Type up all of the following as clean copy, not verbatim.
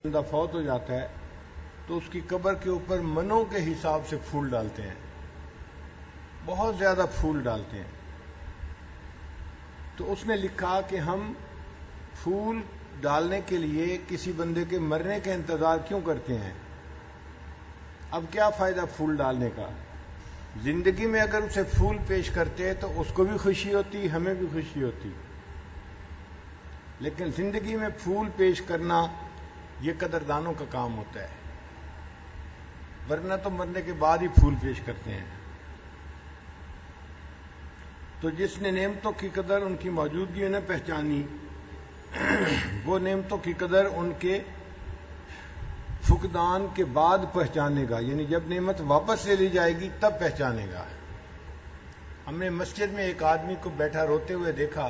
بندہ فوت ہو جاتا ہے تو اس کی قبر کے اوپر منوں کے حساب سے پھول ڈالتے ہیں، بہت زیادہ پھول ڈالتے ہیں۔ تو اس نے لکھا کہ ہم پھول ڈالنے کے لیے کسی بندے کے مرنے کا انتظار کیوں کرتے ہیں؟ اب کیا فائدہ پھول ڈالنے کا؟ زندگی میں اگر اسے پھول پیش کرتے تو اس کو بھی خوشی ہوتی، ہمیں بھی خوشی ہوتی، لیکن زندگی میں پھول پیش کرنا یہ قدردانوں کا کام ہوتا ہے، ورنہ تو مرنے کے بعد ہی پھول پیش کرتے ہیں۔ تو جس نے نعمتوں کی قدر ان کی موجودگی میں پہچانی، وہ نعمتوں کی قدر ان کے فقدان کے بعد پہچانے گا، یعنی جب نعمت واپس لے لی جائے گی تب پہچانے گا۔ ہم نے مسجد میں ایک آدمی کو بیٹھا روتے ہوئے دیکھا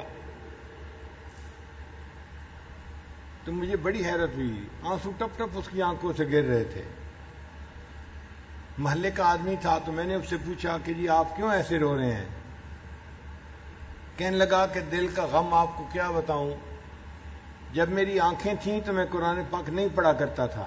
تو مجھے بڑی حیرت ہوئی، آنسو ٹپ ٹپ اس کی آنکھوں سے گر رہے تھے۔ محلے کا آدمی تھا تو میں نے اس سے پوچھا کہ جی آپ کیوں ایسے رو رہے ہیں؟ کہنے لگا کہ دل کا غم آپ کو کیا بتاؤں، جب میری آنکھیں تھیں تو میں قرآن پاک نہیں پڑھا کرتا تھا،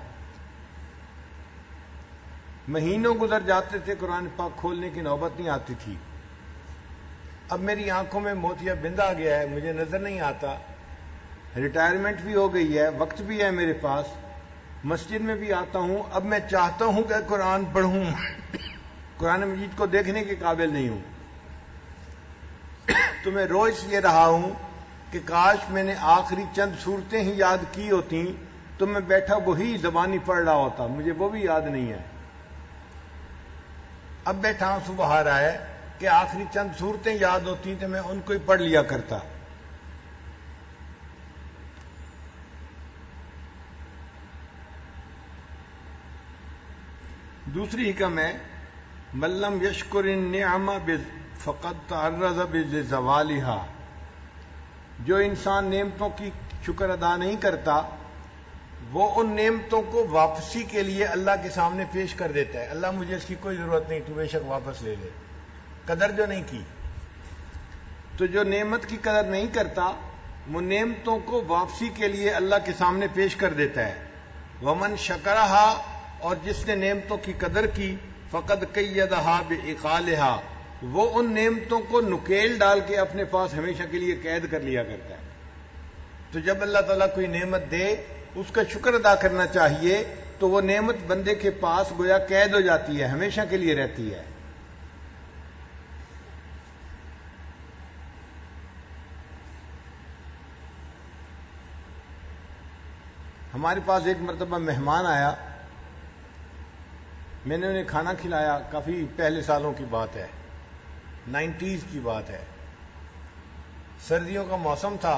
مہینوں گزر جاتے تھے قرآن پاک کھولنے کی نوبت نہیں آتی تھی، اب میری آنکھوں میں موتیا بند آ گیا ہے، مجھے نظر نہیں آتا، ریٹائرمنٹ بھی ہو گئی ہے، وقت بھی ہے میرے پاس، مسجد میں بھی آتا ہوں، اب میں چاہتا ہوں کہ قرآن پڑھوں، قرآن مجید کو دیکھنے کے قابل نہیں ہوں۔ تو میں رو اس لیے رہا ہوں کہ کاش میں نے آخری چند صورتیں ہی یاد کی ہوتی تو میں بیٹھا وہی زبانی پڑھ رہا ہوتا، مجھے وہ بھی یاد نہیں ہے۔ اب بیٹھا ہوں صبح آ رہا ہے کہ آخری چند صورتیں یاد ہوتی تو میں ان کو ہی پڑھ لیا کرتا۔ دوسری حکم ہے ملم یشکر النعم فقد تعرض بزوالھا، جو انسان نعمتوں کی شکر ادا نہیں کرتا وہ ان نعمتوں کو واپسی کے لیے اللہ کے سامنے پیش کر دیتا ہے، اللہ مجھے اس کی کوئی ضرورت نہیں، تو بے شک واپس لے لے، قدر جو نہیں کی۔ تو جو نعمت کی قدر نہیں کرتا وہ نعمتوں کو واپسی کے لیے اللہ کے سامنے پیش کر دیتا ہے۔ ومن شکرھا، اور جس نے نعمتوں کی قدر کی، فقد قیدھا بعقالھا، وہ ان نعمتوں کو نکیل ڈال کے اپنے پاس ہمیشہ کے لیے قید کر لیا کرتا ہے۔ تو جب اللہ تعالیٰ کوئی نعمت دے اس کا شکر ادا کرنا چاہیے، تو وہ نعمت بندے کے پاس گویا قید ہو جاتی ہے، ہمیشہ کے لیے رہتی ہے۔ ہمارے پاس ایک مرتبہ مہمان آیا، میں نے انہیں کھانا کھلایا، کافی پہلے سالوں کی بات ہے، 90s کی بات ہے، سردیوں کا موسم تھا،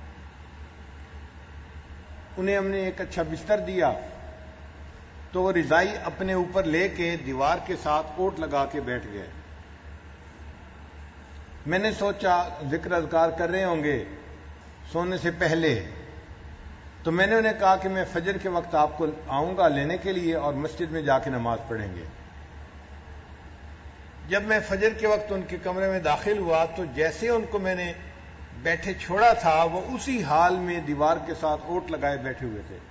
انہیں ہم نے ایک اچھا بستر دیا تو وہ رضائی اپنے اوپر لے کے دیوار کے ساتھ اوٹ لگا کے بیٹھ گئے۔ میں نے سوچا ذکر اذکار کر رہے ہوں گے سونے سے پہلے، تو میں نے انہیں کہا کہ میں فجر کے وقت آپ کو آؤں گا لینے کے لیے اور مسجد میں جا کے نماز پڑھیں گے۔ جب میں فجر کے وقت ان کے کمرے میں داخل ہوا تو جیسے ان کو میں نے بیٹھے چھوڑا تھا وہ اسی حال میں دیوار کے ساتھ اوٹ لگائے بیٹھے ہوئے تھے۔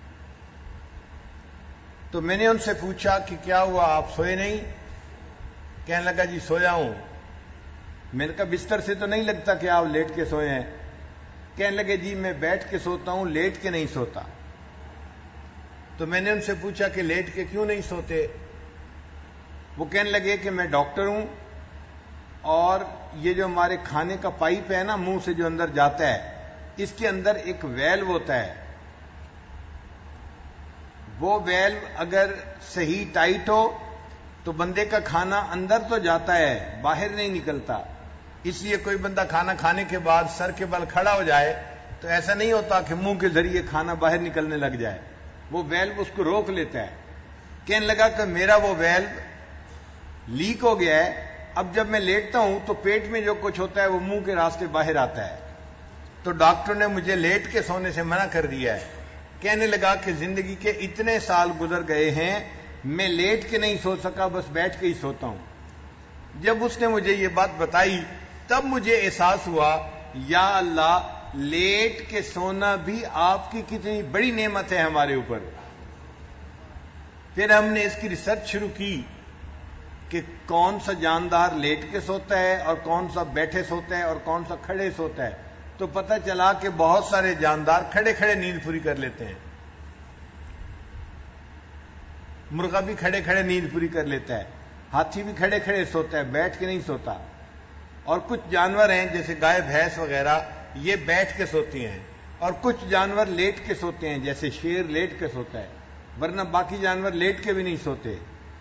تو میں نے ان سے پوچھا کہ کیا ہوا، آپ سوئے نہیں؟ کہنے لگا جی سویا ہوں۔ میں نے کہا بستر سے تو نہیں لگتا کہ آپ لیٹ کے سوئے ہیں؟ کہنے لگے جی میں بیٹھ کے سوتا ہوں، لیٹ کے نہیں سوتا۔ تو میں نے ان سے پوچھا کہ لیٹ کے کیوں نہیں سوتے؟ وہ کہنے لگے کہ میں ڈاکٹر ہوں اور یہ جو ہمارے کھانے کا پائپ ہے نا منہ سے جو اندر جاتا ہے، اس کے اندر ایک ویلو ہوتا ہے، وہ ویلو اگر صحیح ٹائٹ ہو تو بندے کا کھانا اندر تو جاتا ہے باہر نہیں نکلتا۔ اس لیے کوئی بندہ کھانا کھانے کے بعد سر کے بل کھڑا ہو جائے تو ایسا نہیں ہوتا کہ منہ کے ذریعے کھانا باہر نکلنے لگ جائے، وہ ویلو اس کو روک لیتا ہے۔ کہنے لگا کہ میرا وہ ویلو لیک ہو گیا ہے، اب جب میں لیٹتا ہوں تو پیٹ میں جو کچھ ہوتا ہے وہ منہ کے راستے باہر آتا ہے، تو ڈاکٹر نے مجھے لیٹ کے سونے سے منع کر دیا ہے۔ کہنے لگا کہ زندگی کے اتنے سال گزر گئے ہیں میں لیٹ کے نہیں سو سکا، بس بیٹھ کے ہی سوتا ہوں۔ جب اس نے مجھے یہ بات بتائی تب مجھے احساس ہوا یا اللہ لیٹ کے سونا بھی آپ کی کتنی بڑی نعمت ہے ہمارے اوپر۔ پھر ہم نے اس کی ریسرچ شروع کی کہ کون سا جاندار لیٹ کے سوتا ہے اور کون سا بیٹھے سوتا ہے اور کون سا کھڑے سوتا ہے، تو پتہ چلا کہ بہت سارے جاندار کھڑے کھڑے نیند پوری کر لیتے ہیں. مرغا بھی کھڑے کھڑے نیند پوری کر لیتا ہے، ہاتھی بھی کھڑے کھڑے سوتا ہے، بیٹھ کے نہیں سوتا. اور کچھ جانور ہیں جیسے گائے بھینس وغیرہ، یہ بیٹھ کے سوتی ہیں، اور کچھ جانور لیٹ کے سوتے ہیں، جیسے شیر لیٹ کے سوتا ہے، ورنہ باقی جانور لیٹ کے بھی نہیں سوتے.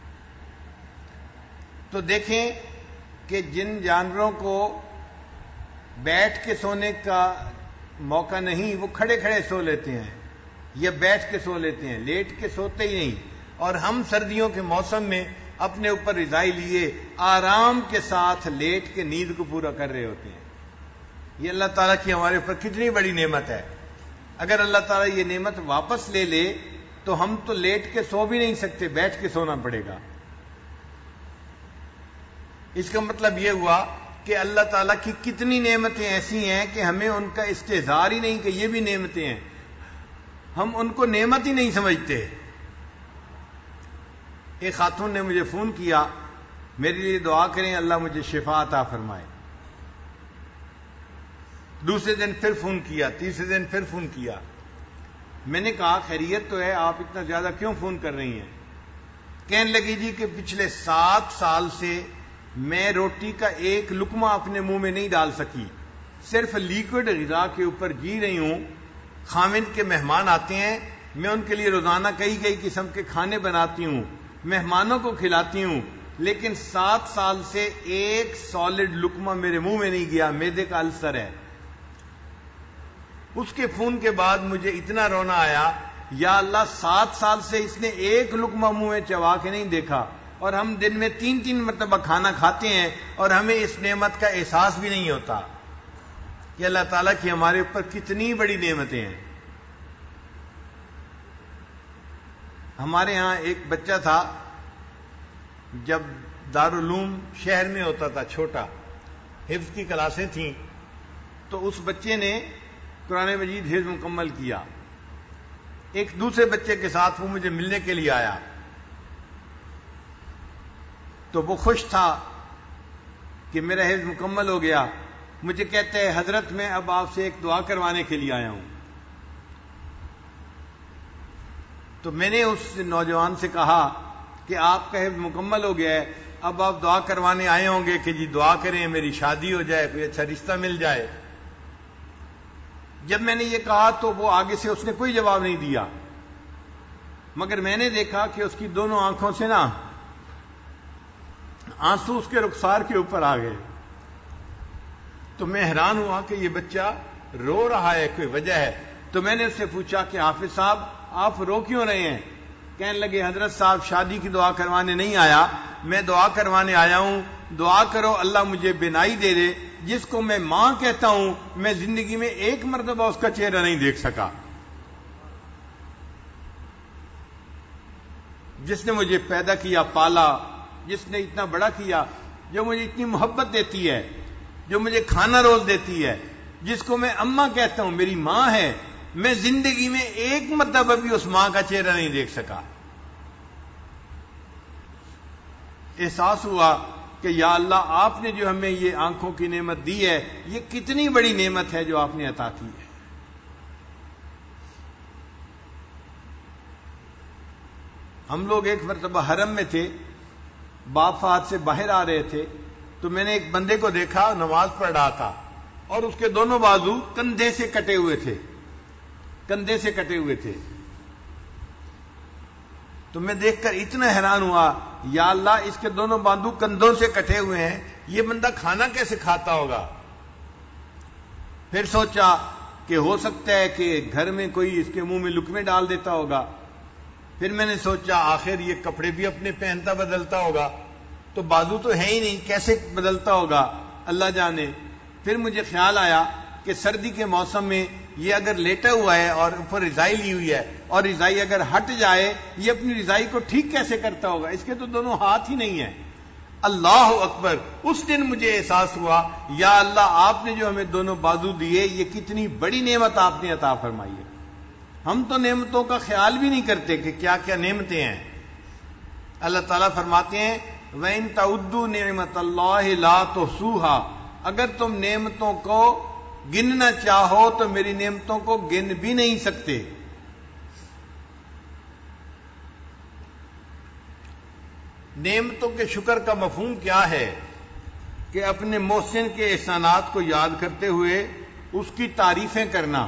تو دیکھیں کہ جن جانوروں کو بیٹھ کے سونے کا موقع نہیں، وہ کھڑے کھڑے سو لیتے ہیں یا بیٹھ کے سو لیتے ہیں، لیٹ کے سوتے ہی نہیں. اور ہم سردیوں کے موسم میں اپنے اوپر رضائی لیے آرام کے ساتھ لیٹ کے نیند کو پورا کر رہے ہوتے ہیں. یہ اللہ تعالیٰ کی ہمارے اوپر کتنی بڑی نعمت ہے. اگر اللہ تعالیٰ یہ نعمت واپس لے لے تو ہم تو لیٹ کے سو بھی نہیں سکتے، بیٹھ کے سونا پڑے گا. اس کا مطلب یہ ہوا کہ اللہ تعالیٰ کی کتنی نعمتیں ایسی ہیں کہ ہمیں ان کا استحضار ہی نہیں کہ یہ بھی نعمتیں ہیں، ہم ان کو نعمت ہی نہیں سمجھتے. ایک خاتون نے مجھے فون کیا، میرے لیے دعا کریں اللہ مجھے شفا عطا فرمائے. دوسرے دن پھر فون کیا، تیسرے دن پھر فون کیا. میں نے کہا خیریت تو ہے، آپ اتنا زیادہ کیوں فون کر رہی ہیں؟ کہنے لگی جی کہ پچھلے 7 سال سے میں روٹی کا ایک لقمہ اپنے منہ میں نہیں ڈال سکی، صرف لیکوڈ غذا کے اوپر جی رہی ہوں. خامند کے مہمان آتے ہیں، میں ان کے لیے روزانہ کئی قسم کے کھانے بناتی ہوں، مہمانوں کو کھلاتی ہوں، لیکن 7 سال سے ایک سالڈ لقمہ میرے منہ میں نہیں گیا، معدے کا السر ہے. اس کے فون کے بعد مجھے اتنا رونا آیا، یا اللہ 7 سال سے اس نے ایک لقمہ منہ میں چبا کے نہیں دیکھا، اور ہم دن میں 3 مرتبہ کھانا کھاتے ہیں اور ہمیں اس نعمت کا احساس بھی نہیں ہوتا کہ اللہ تعالیٰ کی ہمارے اوپر کتنی بڑی نعمتیں ہیں. ہمارے ہاں ایک بچہ تھا، جب دارالعلوم شہر میں ہوتا تھا، چھوٹا، حفظ کی کلاسیں تھیں، تو اس بچے نے قرآن مجید حفظ مکمل کیا. ایک دوسرے بچے کے ساتھ وہ مجھے ملنے کے لیے آیا، تو وہ خوش تھا کہ میرا حفظ مکمل ہو گیا. مجھے کہتا ہے حضرت میں اب آپ سے ایک دعا کروانے کے لیے آیا ہوں. تو میں نے اس نوجوان سے کہا کہ آپ کا حفظ مکمل ہو گیا ہے، اب آپ دعا کروانے آئے ہوں گے کہ جی دعا کریں میری شادی ہو جائے، کوئی اچھا رشتہ مل جائے. جب میں نے یہ کہا تو وہ آگے سے اس نے کوئی جواب نہیں دیا، مگر میں نے دیکھا کہ اس کی دونوں آنکھوں سے نا آنسو اس کے رخسار کے اوپر آ گئے. تو میں حیران ہوا کہ یہ بچہ رو رہا ہے، کوئی وجہ ہے. تو میں نے اس سے پوچھا کہ حافظ صاحب آپ رو کیوں رہے ہیں؟ کہنے لگے حضرت صاحب شادی کی دعا کروانے نہیں آیا، میں دعا کروانے آیا ہوں، دعا کرو اللہ مجھے بینائی دے دے. جس کو میں ماں کہتا ہوں میں زندگی میں ایک مرتبہ اس کا چہرہ نہیں دیکھ سکا. جس نے مجھے پیدا کیا، پالا، جس نے اتنا بڑا کیا، جو مجھے اتنی محبت دیتی ہے، جو مجھے کھانا روز دیتی ہے، جس کو میں اماں کہتا ہوں، میری ماں ہے، میں زندگی میں ایک مرتبہ بھی اس ماں کا چہرہ نہیں دیکھ سکا. احساس ہوا کہ یا اللہ آپ نے جو ہمیں یہ آنکھوں کی نعمت دی ہے، یہ کتنی بڑی نعمت ہے جو آپ نے عطا کی ہے. ہم لوگ ایک مرتبہ حرم میں تھے، باپ فہد سے باہر آ رہے تھے، تو میں نے ایک بندے کو دیکھا نماز پڑھ رہا تھا اور اس کے دونوں بازو کندھے سے کٹے ہوئے تھے، کندھے سے کٹے ہوئے تھے. تو میں دیکھ کر اتنا حیران ہوا، یا اللہ اس کے دونوں بازو کندھوں سے کٹے ہوئے ہیں، یہ بندہ کھانا کیسے کھاتا ہوگا؟ پھر سوچا کہ ہو سکتا ہے کہ گھر میں کوئی اس کے منہ میں لقمے ڈال دیتا ہوگا. پھر میں نے سوچا آخر یہ کپڑے بھی اپنے پہنتا بدلتا ہوگا، تو بازو تو ہے ہی نہیں، کیسے بدلتا ہوگا اللہ جانے. پھر مجھے خیال آیا کہ سردی کے موسم میں یہ اگر لیٹا ہوا ہے اور اوپر رضائی لی ہوئی ہے، اور رضائی اگر ہٹ جائے یہ اپنی رضائی کو ٹھیک کیسے کرتا ہوگا؟ اس کے تو دونوں ہاتھ ہی نہیں ہیں. اللہ اکبر. اس دن مجھے احساس ہوا یا اللہ آپ نے جو ہمیں دونوں بازو دیے، یہ کتنی بڑی نعمت آپ نے عطا فرمائی ہے. ہم تو نعمتوں کا خیال بھی نہیں کرتے کہ کیا کیا نعمتیں ہیں. اللہ تعالیٰ فرماتے ہیں وَإِن تَعُدُّوا نِعْمَتَ اللَّهِ لَا تُحْصُوهَا، اگر تم نعمتوں کو گننا چاہو تو میری نعمتوں کو گن بھی نہیں سکتے۔ نعمتوں کے شکر کا مفہوم کیا ہے کہ اپنے محسن کے احسانات کو یاد کرتے ہوئے اس کی تعریفیں کرنا۔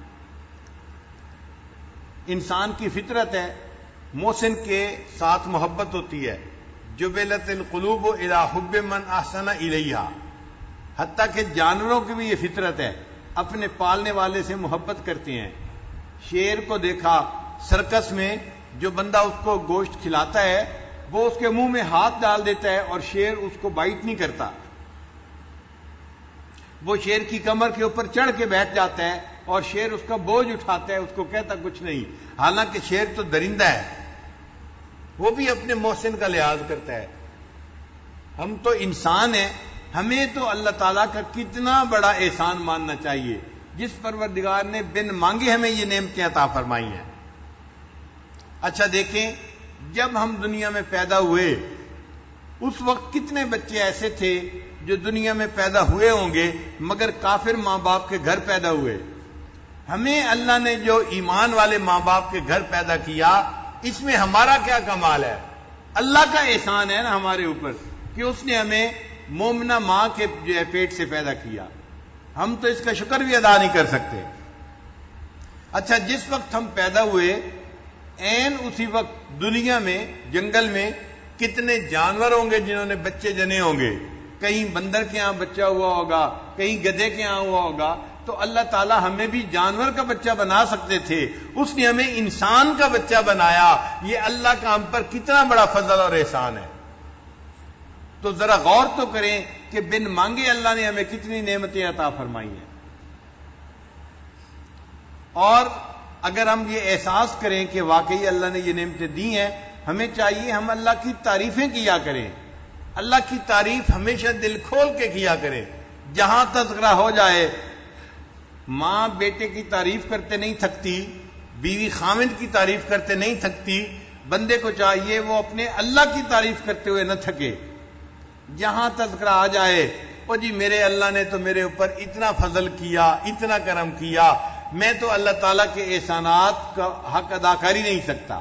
انسان کی فطرت ہے، محسن کے ساتھ محبت ہوتی ہے، جبلت القلوب الی حب من احسن الیہا، حتیٰ کہ جانوروں کی بھی یہ فطرت ہے، اپنے پالنے والے سے محبت کرتے ہیں۔ شیر کو دیکھا سرکس میں، جو بندہ اس کو گوشت کھلاتا ہے وہ اس کے منہ میں ہاتھ ڈال دیتا ہے اور شیر اس کو بائٹ نہیں کرتا، وہ شیر کی کمر کے اوپر چڑھ کے بیٹھ جاتا ہے اور شیر اس کا بوجھ اٹھاتا ہے، اس کو کہتا کچھ نہیں، حالانکہ شیر تو درندہ ہے، وہ بھی اپنے محسن کا لحاظ کرتا ہے۔ ہم تو انسان ہیں، ہمیں تو اللہ تعالیٰ کا کتنا بڑا احسان ماننا چاہیے، جس پروردگار نے بن مانگے ہمیں یہ نعمتیں عطا فرمائی ہیں۔ اچھا دیکھیں، جب ہم دنیا میں پیدا ہوئے اس وقت کتنے بچے ایسے تھے جو دنیا میں پیدا ہوئے ہوں گے مگر کافر ماں باپ کے گھر پیدا ہوئے۔ ہمیں اللہ نے جو ایمان والے ماں باپ کے گھر پیدا کیا، اس میں ہمارا کیا کمال ہے؟ اللہ کا احسان ہے نا ہمارے اوپر کہ اس نے ہمیں مومنہ ماں کے پیٹ سے پیدا کیا، ہم تو اس کا شکر بھی ادا نہیں کر سکتے۔ اچھا، جس وقت ہم پیدا ہوئے عین اسی وقت دنیا میں جنگل میں کتنے جانور ہوں گے جنہوں نے بچے جنے ہوں گے، کہیں بندر کے ہاں بچہ ہوا ہوگا، کہیں گدھے کے ہاں ہوا ہوگا، تو اللہ تعالیٰ ہمیں بھی جانور کا بچہ بنا سکتے تھے، اس نے ہمیں انسان کا بچہ بنایا۔ یہ اللہ کا ہم پر کتنا بڑا فضل اور احسان ہے۔ تو ذرا غور تو کریں کہ بن مانگے اللہ نے ہمیں کتنی نعمتیں عطا فرمائی ہیں۔ اور اگر ہم یہ احساس کریں کہ واقعی اللہ نے یہ نعمتیں دی ہیں، ہمیں چاہیے ہم اللہ کی تعریفیں کیا کریں، اللہ کی تعریف ہمیشہ دل کھول کے کیا کریں۔ جہاں تذکرہ ہو جائے، ماں بیٹے کی تعریف کرتے نہیں تھکتی، بیوی خامند کی تعریف کرتے نہیں تھکتی، بندے کو چاہیے وہ اپنے اللہ کی تعریف کرتے ہوئے نہ تھکے۔ جہاں تذکرہ آ جائے، او جی میرے اللہ نے تو میرے اوپر اتنا فضل کیا، اتنا کرم کیا، میں تو اللہ تعالیٰ کے احسانات کا حق ادا کر ہی نہیں سکتا۔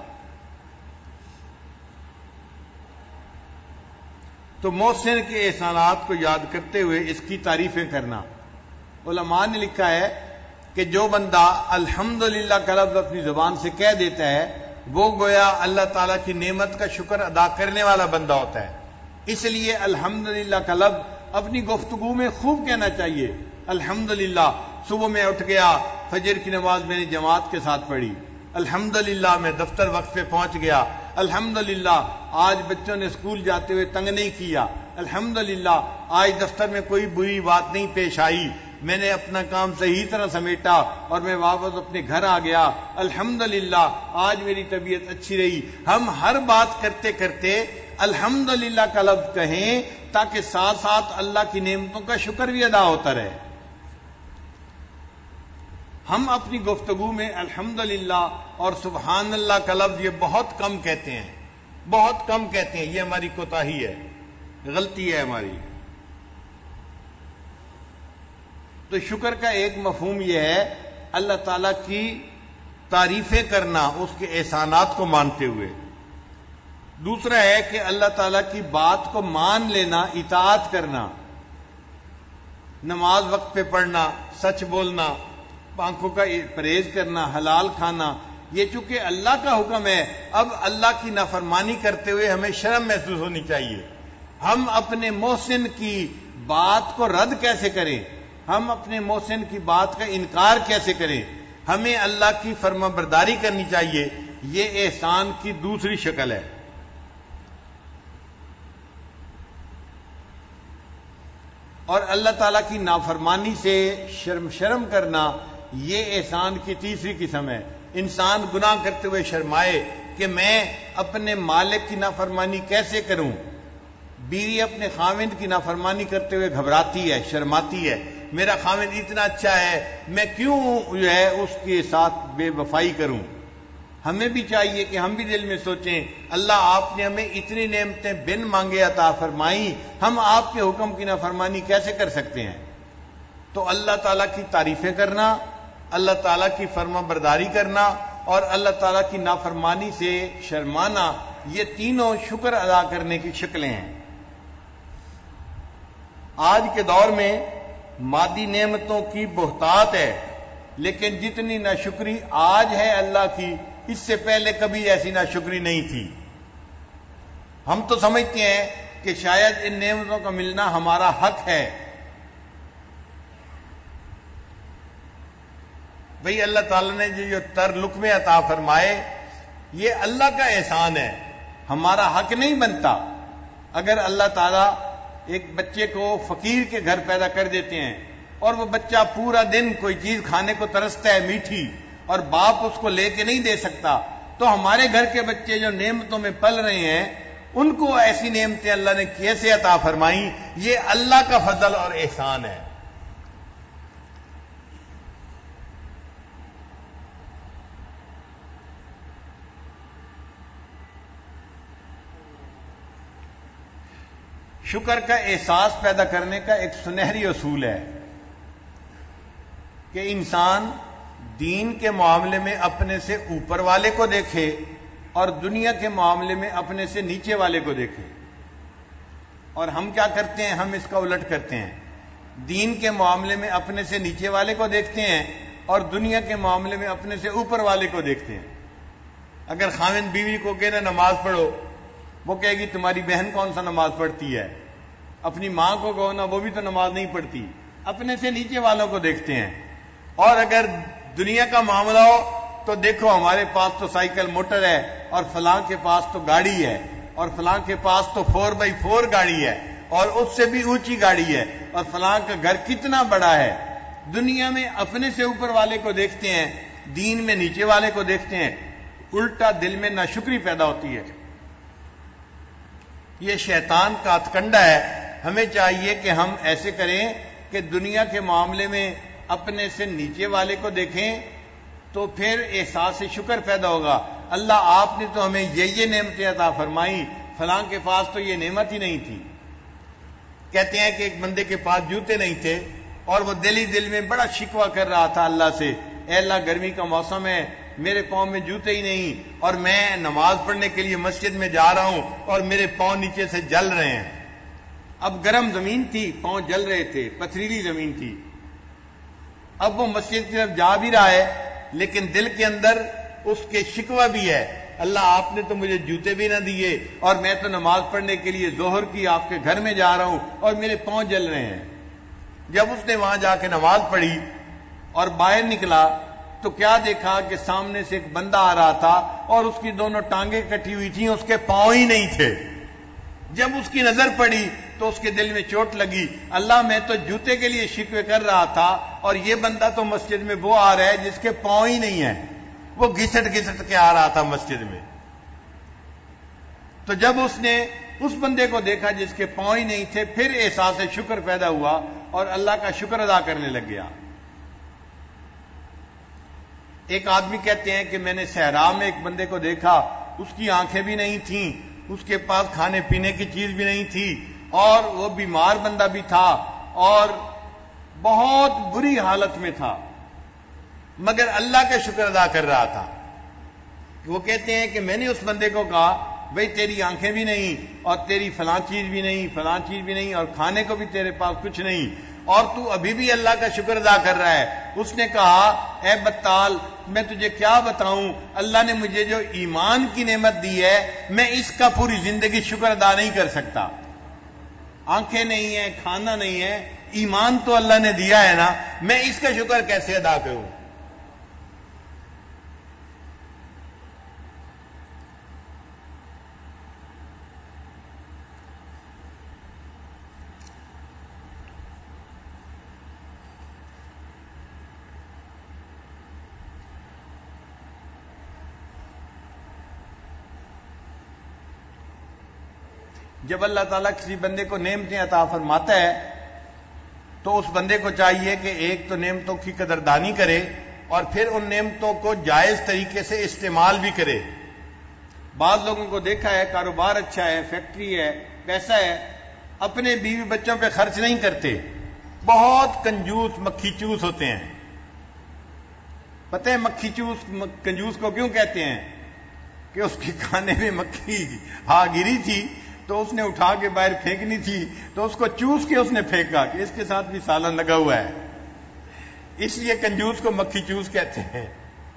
تو محسن کے احسانات کو یاد کرتے ہوئے اس کی تعریفیں کرنا۔ علماء نے لکھا ہے کہ جو بندہ الحمدللہ کا لفظ اپنی زبان سے کہہ دیتا ہے وہ گویا اللہ تعالیٰ کی نعمت کا شکر ادا کرنے والا بندہ ہوتا ہے۔ اس لیے الحمدللہ کا لفظ اپنی گفتگو میں خوب کہنا چاہیے۔ الحمدللہ، صبح میں اٹھ گیا، فجر کی نماز میں نے جماعت کے ساتھ پڑھی، الحمدللہ میں دفتر وقت پہ پہنچ گیا، الحمدللہ آج بچوں نے اسکول جاتے ہوئے تنگ نہیں کیا، الحمدللہ آج دفتر میں کوئی بری بات نہیں پیش آئی، میں نے اپنا کام صحیح طرح سمیٹا اور میں واپس اپنے گھر آ گیا، الحمدللہ آج میری طبیعت اچھی رہی۔ ہم ہر بات کرتے کرتے الحمدللہ کا لفظ کہیں تاکہ ساتھ ساتھ اللہ کی نعمتوں کا شکر بھی ادا ہوتا رہے۔ ہم اپنی گفتگو میں الحمدللہ اور سبحان اللہ کا لفظ یہ بہت کم کہتے ہیں، بہت کم کہتے ہیں، یہ ہماری کوتاہی ہے، غلطی ہے ہماری۔ تو شکر کا ایک مفہوم یہ ہے اللہ تعالیٰ کی تعریفیں کرنا اس کے احسانات کو مانتے ہوئے۔ دوسرا ہے کہ اللہ تعالیٰ کی بات کو مان لینا، اطاعت کرنا، نماز وقت پہ پڑھنا، سچ بولنا، آنکھوں کا پرہیز کرنا، حلال کھانا، یہ چونکہ اللہ کا حکم ہے، اب اللہ کی نافرمانی کرتے ہوئے ہمیں شرم محسوس ہونی چاہیے۔ ہم اپنے محسن کی بات کو رد کیسے کریں، ہم اپنے محسن کی بات کا انکار کیسے کریں؟ ہمیں اللہ کی فرما برداری کرنی چاہیے، یہ احسان کی دوسری شکل ہے۔ اور اللہ تعالیٰ کی نافرمانی سے شرم کرنا، یہ احسان کی تیسری قسم ہے۔ انسان گناہ کرتے ہوئے شرمائے کہ میں اپنے مالک کی نافرمانی کیسے کروں۔ بیوی اپنے خاوند کی نافرمانی کرتے ہوئے گھبراتی ہے، شرماتی ہے، میرا خاوند اتنا اچھا ہے، میں کیوں جو ہے اس کے ساتھ بے وفائی کروں۔ ہمیں بھی چاہیے کہ ہم بھی دل میں سوچیں اللہ آپ نے ہمیں اتنی نعمتیں بن مانگے عطا فرمائی، ہم آپ کے حکم کی نافرمانی کیسے کر سکتے ہیں؟ تو اللہ تعالیٰ کی تعریفیں کرنا، اللہ تعالیٰ کی فرما برداری کرنا اور اللہ تعالیٰ کی نافرمانی سے شرمانا، یہ تینوں شکر ادا کرنے کی شکلیں ہیں۔ آج کے دور میں مادی نعمتوں کی بہتات ہے، لیکن جتنی ناشکری آج ہے اللہ کی، اس سے پہلے کبھی ایسی ناشکری نہیں تھی۔ ہم تو سمجھتے ہیں کہ شاید ان نعمتوں کا ملنا ہمارا حق ہے۔ بھئی اللہ تعالیٰ نے جو لقمے عطا فرمائے یہ اللہ کا احسان ہے، ہمارا حق نہیں بنتا۔ اگر اللہ تعالیٰ ایک بچے کو فقیر کے گھر پیدا کر دیتے ہیں اور وہ بچہ پورا دن کوئی چیز کھانے کو ترستا ہے میٹھی، اور باپ اس کو لے کے نہیں دے سکتا، تو ہمارے گھر کے بچے جو نعمتوں میں پل رہے ہیں ان کو ایسی نعمتیں اللہ نے کیسے عطا فرمائیں؟ یہ اللہ کا فضل اور احسان ہے۔ شکر کا احساس پیدا کرنے کا ایک سنہری اصول ہے کہ انسان دین کے معاملے میں اپنے سے اوپر والے کو دیکھے اور دنیا کے معاملے میں اپنے سے نیچے والے کو دیکھے۔ اور ہم کیا کرتے ہیں؟ ہم اس کا الٹ کرتے ہیں، دین کے معاملے میں اپنے سے نیچے والے کو دیکھتے ہیں اور دنیا کے معاملے میں اپنے سے اوپر والے کو دیکھتے ہیں۔ اگر خاوند بیوی کو کہنا نماز پڑھو، وہ کہے گی تمہاری بہن کون سا نماز پڑھتی ہے۔ اپنی ماں کو کہو نا، وہ بھی تو نماز نہیں پڑھتی۔ اپنے سے نیچے والوں کو دیکھتے ہیں۔ اور اگر دنیا کا معاملہ ہو تو دیکھو ہمارے پاس تو سائیکل موٹر ہے اور فلاں کے پاس تو گاڑی ہے اور فلاں کے پاس تو 4x4 گاڑی ہے اور اس سے بھی اونچی گاڑی ہے اور فلاں کا گھر کتنا بڑا ہے۔ دنیا میں اپنے سے اوپر والے کو دیکھتے ہیں، دین میں نیچے والے کو دیکھتے ہیں، الٹا دل میں ناشکری پیدا ہوتی ہے۔ یہ شیطان کا ہتھکنڈا ہے۔ ہمیں چاہیے کہ ہم ایسے کریں کہ دنیا کے معاملے میں اپنے سے نیچے والے کو دیکھیں تو پھر احساس شکر پیدا ہوگا۔ اللہ آپ نے تو ہمیں یہ نعمتیں عطا فرمائی، فلاں کے پاس تو یہ نعمت ہی نہیں تھی۔ کہتے ہیں کہ ایک بندے کے پاس جوتے نہیں تھے اور وہ دل ہی دل میں بڑا شکوہ کر رہا تھا اللہ سے، اے اللہ گرمی کا موسم ہے، میرے پاؤں میں جوتے ہی نہیں اور میں نماز پڑھنے کے لیے مسجد میں جا رہا ہوں اور میرے پاؤں نیچے سے جل رہے ہیں۔ اب گرم زمین تھی، پاؤں جل رہے تھے، پتھریلی زمین تھی۔ اب وہ مسجد کی طرف جا بھی رہا ہے لیکن دل کے اندر اس کے شکوہ بھی ہے، اللہ آپ نے تو مجھے جوتے بھی نہ دیے اور میں تو نماز پڑھنے کے لیے ظہر کی آپ کے گھر میں جا رہا ہوں اور میرے پاؤں جل رہے ہیں۔ جب اس نے وہاں جا کے نماز پڑھی اور باہر نکلا تو کیا دیکھا کہ سامنے سے ایک بندہ آ رہا تھا اور اس کی دونوں ٹانگیں کٹی ہوئی تھیں، اس کے پاؤں ہی نہیں تھے۔ جب اس کی نظر پڑی تو اس کے دل میں چوٹ لگی، اللہ میں تو جوتے کے لیے شکوے کر رہا تھا اور یہ بندہ تو مسجد میں وہ آ رہا ہے جس کے پاؤں ہی نہیں ہیں، وہ گھسٹ کے آ رہا تھا مسجد میں۔ تو جب اس نے اس بندے کو دیکھا جس کے پاؤں ہی نہیں تھے، پھر احساس شکر پیدا ہوا اور اللہ کا شکر ادا کرنے لگ گیا۔ ایک آدمی کہتے ہیں کہ میں نے صحرا میں ایک بندے کو دیکھا، اس کی آنکھیں بھی نہیں تھیں، اس کے پاس کھانے پینے کی چیز بھی نہیں تھی اور وہ بیمار بندہ بھی تھا اور بہت بری حالت میں تھا، مگر اللہ کا شکر ادا کر رہا تھا۔ وہ کہتے ہیں کہ میں نے اس بندے کو کہا بھئی تیری آنکھیں بھی نہیں اور تیری فلاں چیز بھی نہیں، فلاں چیز بھی نہیں اور کھانے کو بھی تیرے پاس کچھ نہیں اور تو ابھی بھی اللہ کا شکر ادا کر رہا ہے۔ اس نے کہا اے بطال، میں تجھے کیا بتاؤں، اللہ نے مجھے جو ایمان کی نعمت دی ہے میں اس کا پوری زندگی شکر ادا نہیں کر سکتا۔ آنکھیں نہیں ہیں، کھانا نہیں ہے، ایمان تو اللہ نے دیا ہے نا، میں اس کا شکر کیسے ادا کروں؟ جب اللہ تعالیٰ کسی بندے کو نعمتیں عطا فرماتا ہے تو اس بندے کو چاہیے کہ ایک تو نعمتوں کی قدردانی کرے اور پھر ان نعمتوں کو جائز طریقے سے استعمال بھی کرے. بعض لوگوں کو دیکھا ہے کاروبار اچھا ہے, فیکٹری ہے, پیسہ ہے, اپنے بیوی بچوں پہ خرچ نہیں کرتے, بہت کنجوس مکھی چوس ہوتے ہیں. پتہ ہے مکھی چوس کنجوس کو کیوں کہتے ہیں؟ کہ اس کے کھانے میں مکھی آ گری تھی تو اس نے اٹھا کے باہر پھینکنی تھی, تو اس کو چوس کے اس نے پھینکا کہ اس کے ساتھ بھی سالن لگا ہوا ہے, اس لیے کنجوس کو مکھی چوس کہتے ہیں.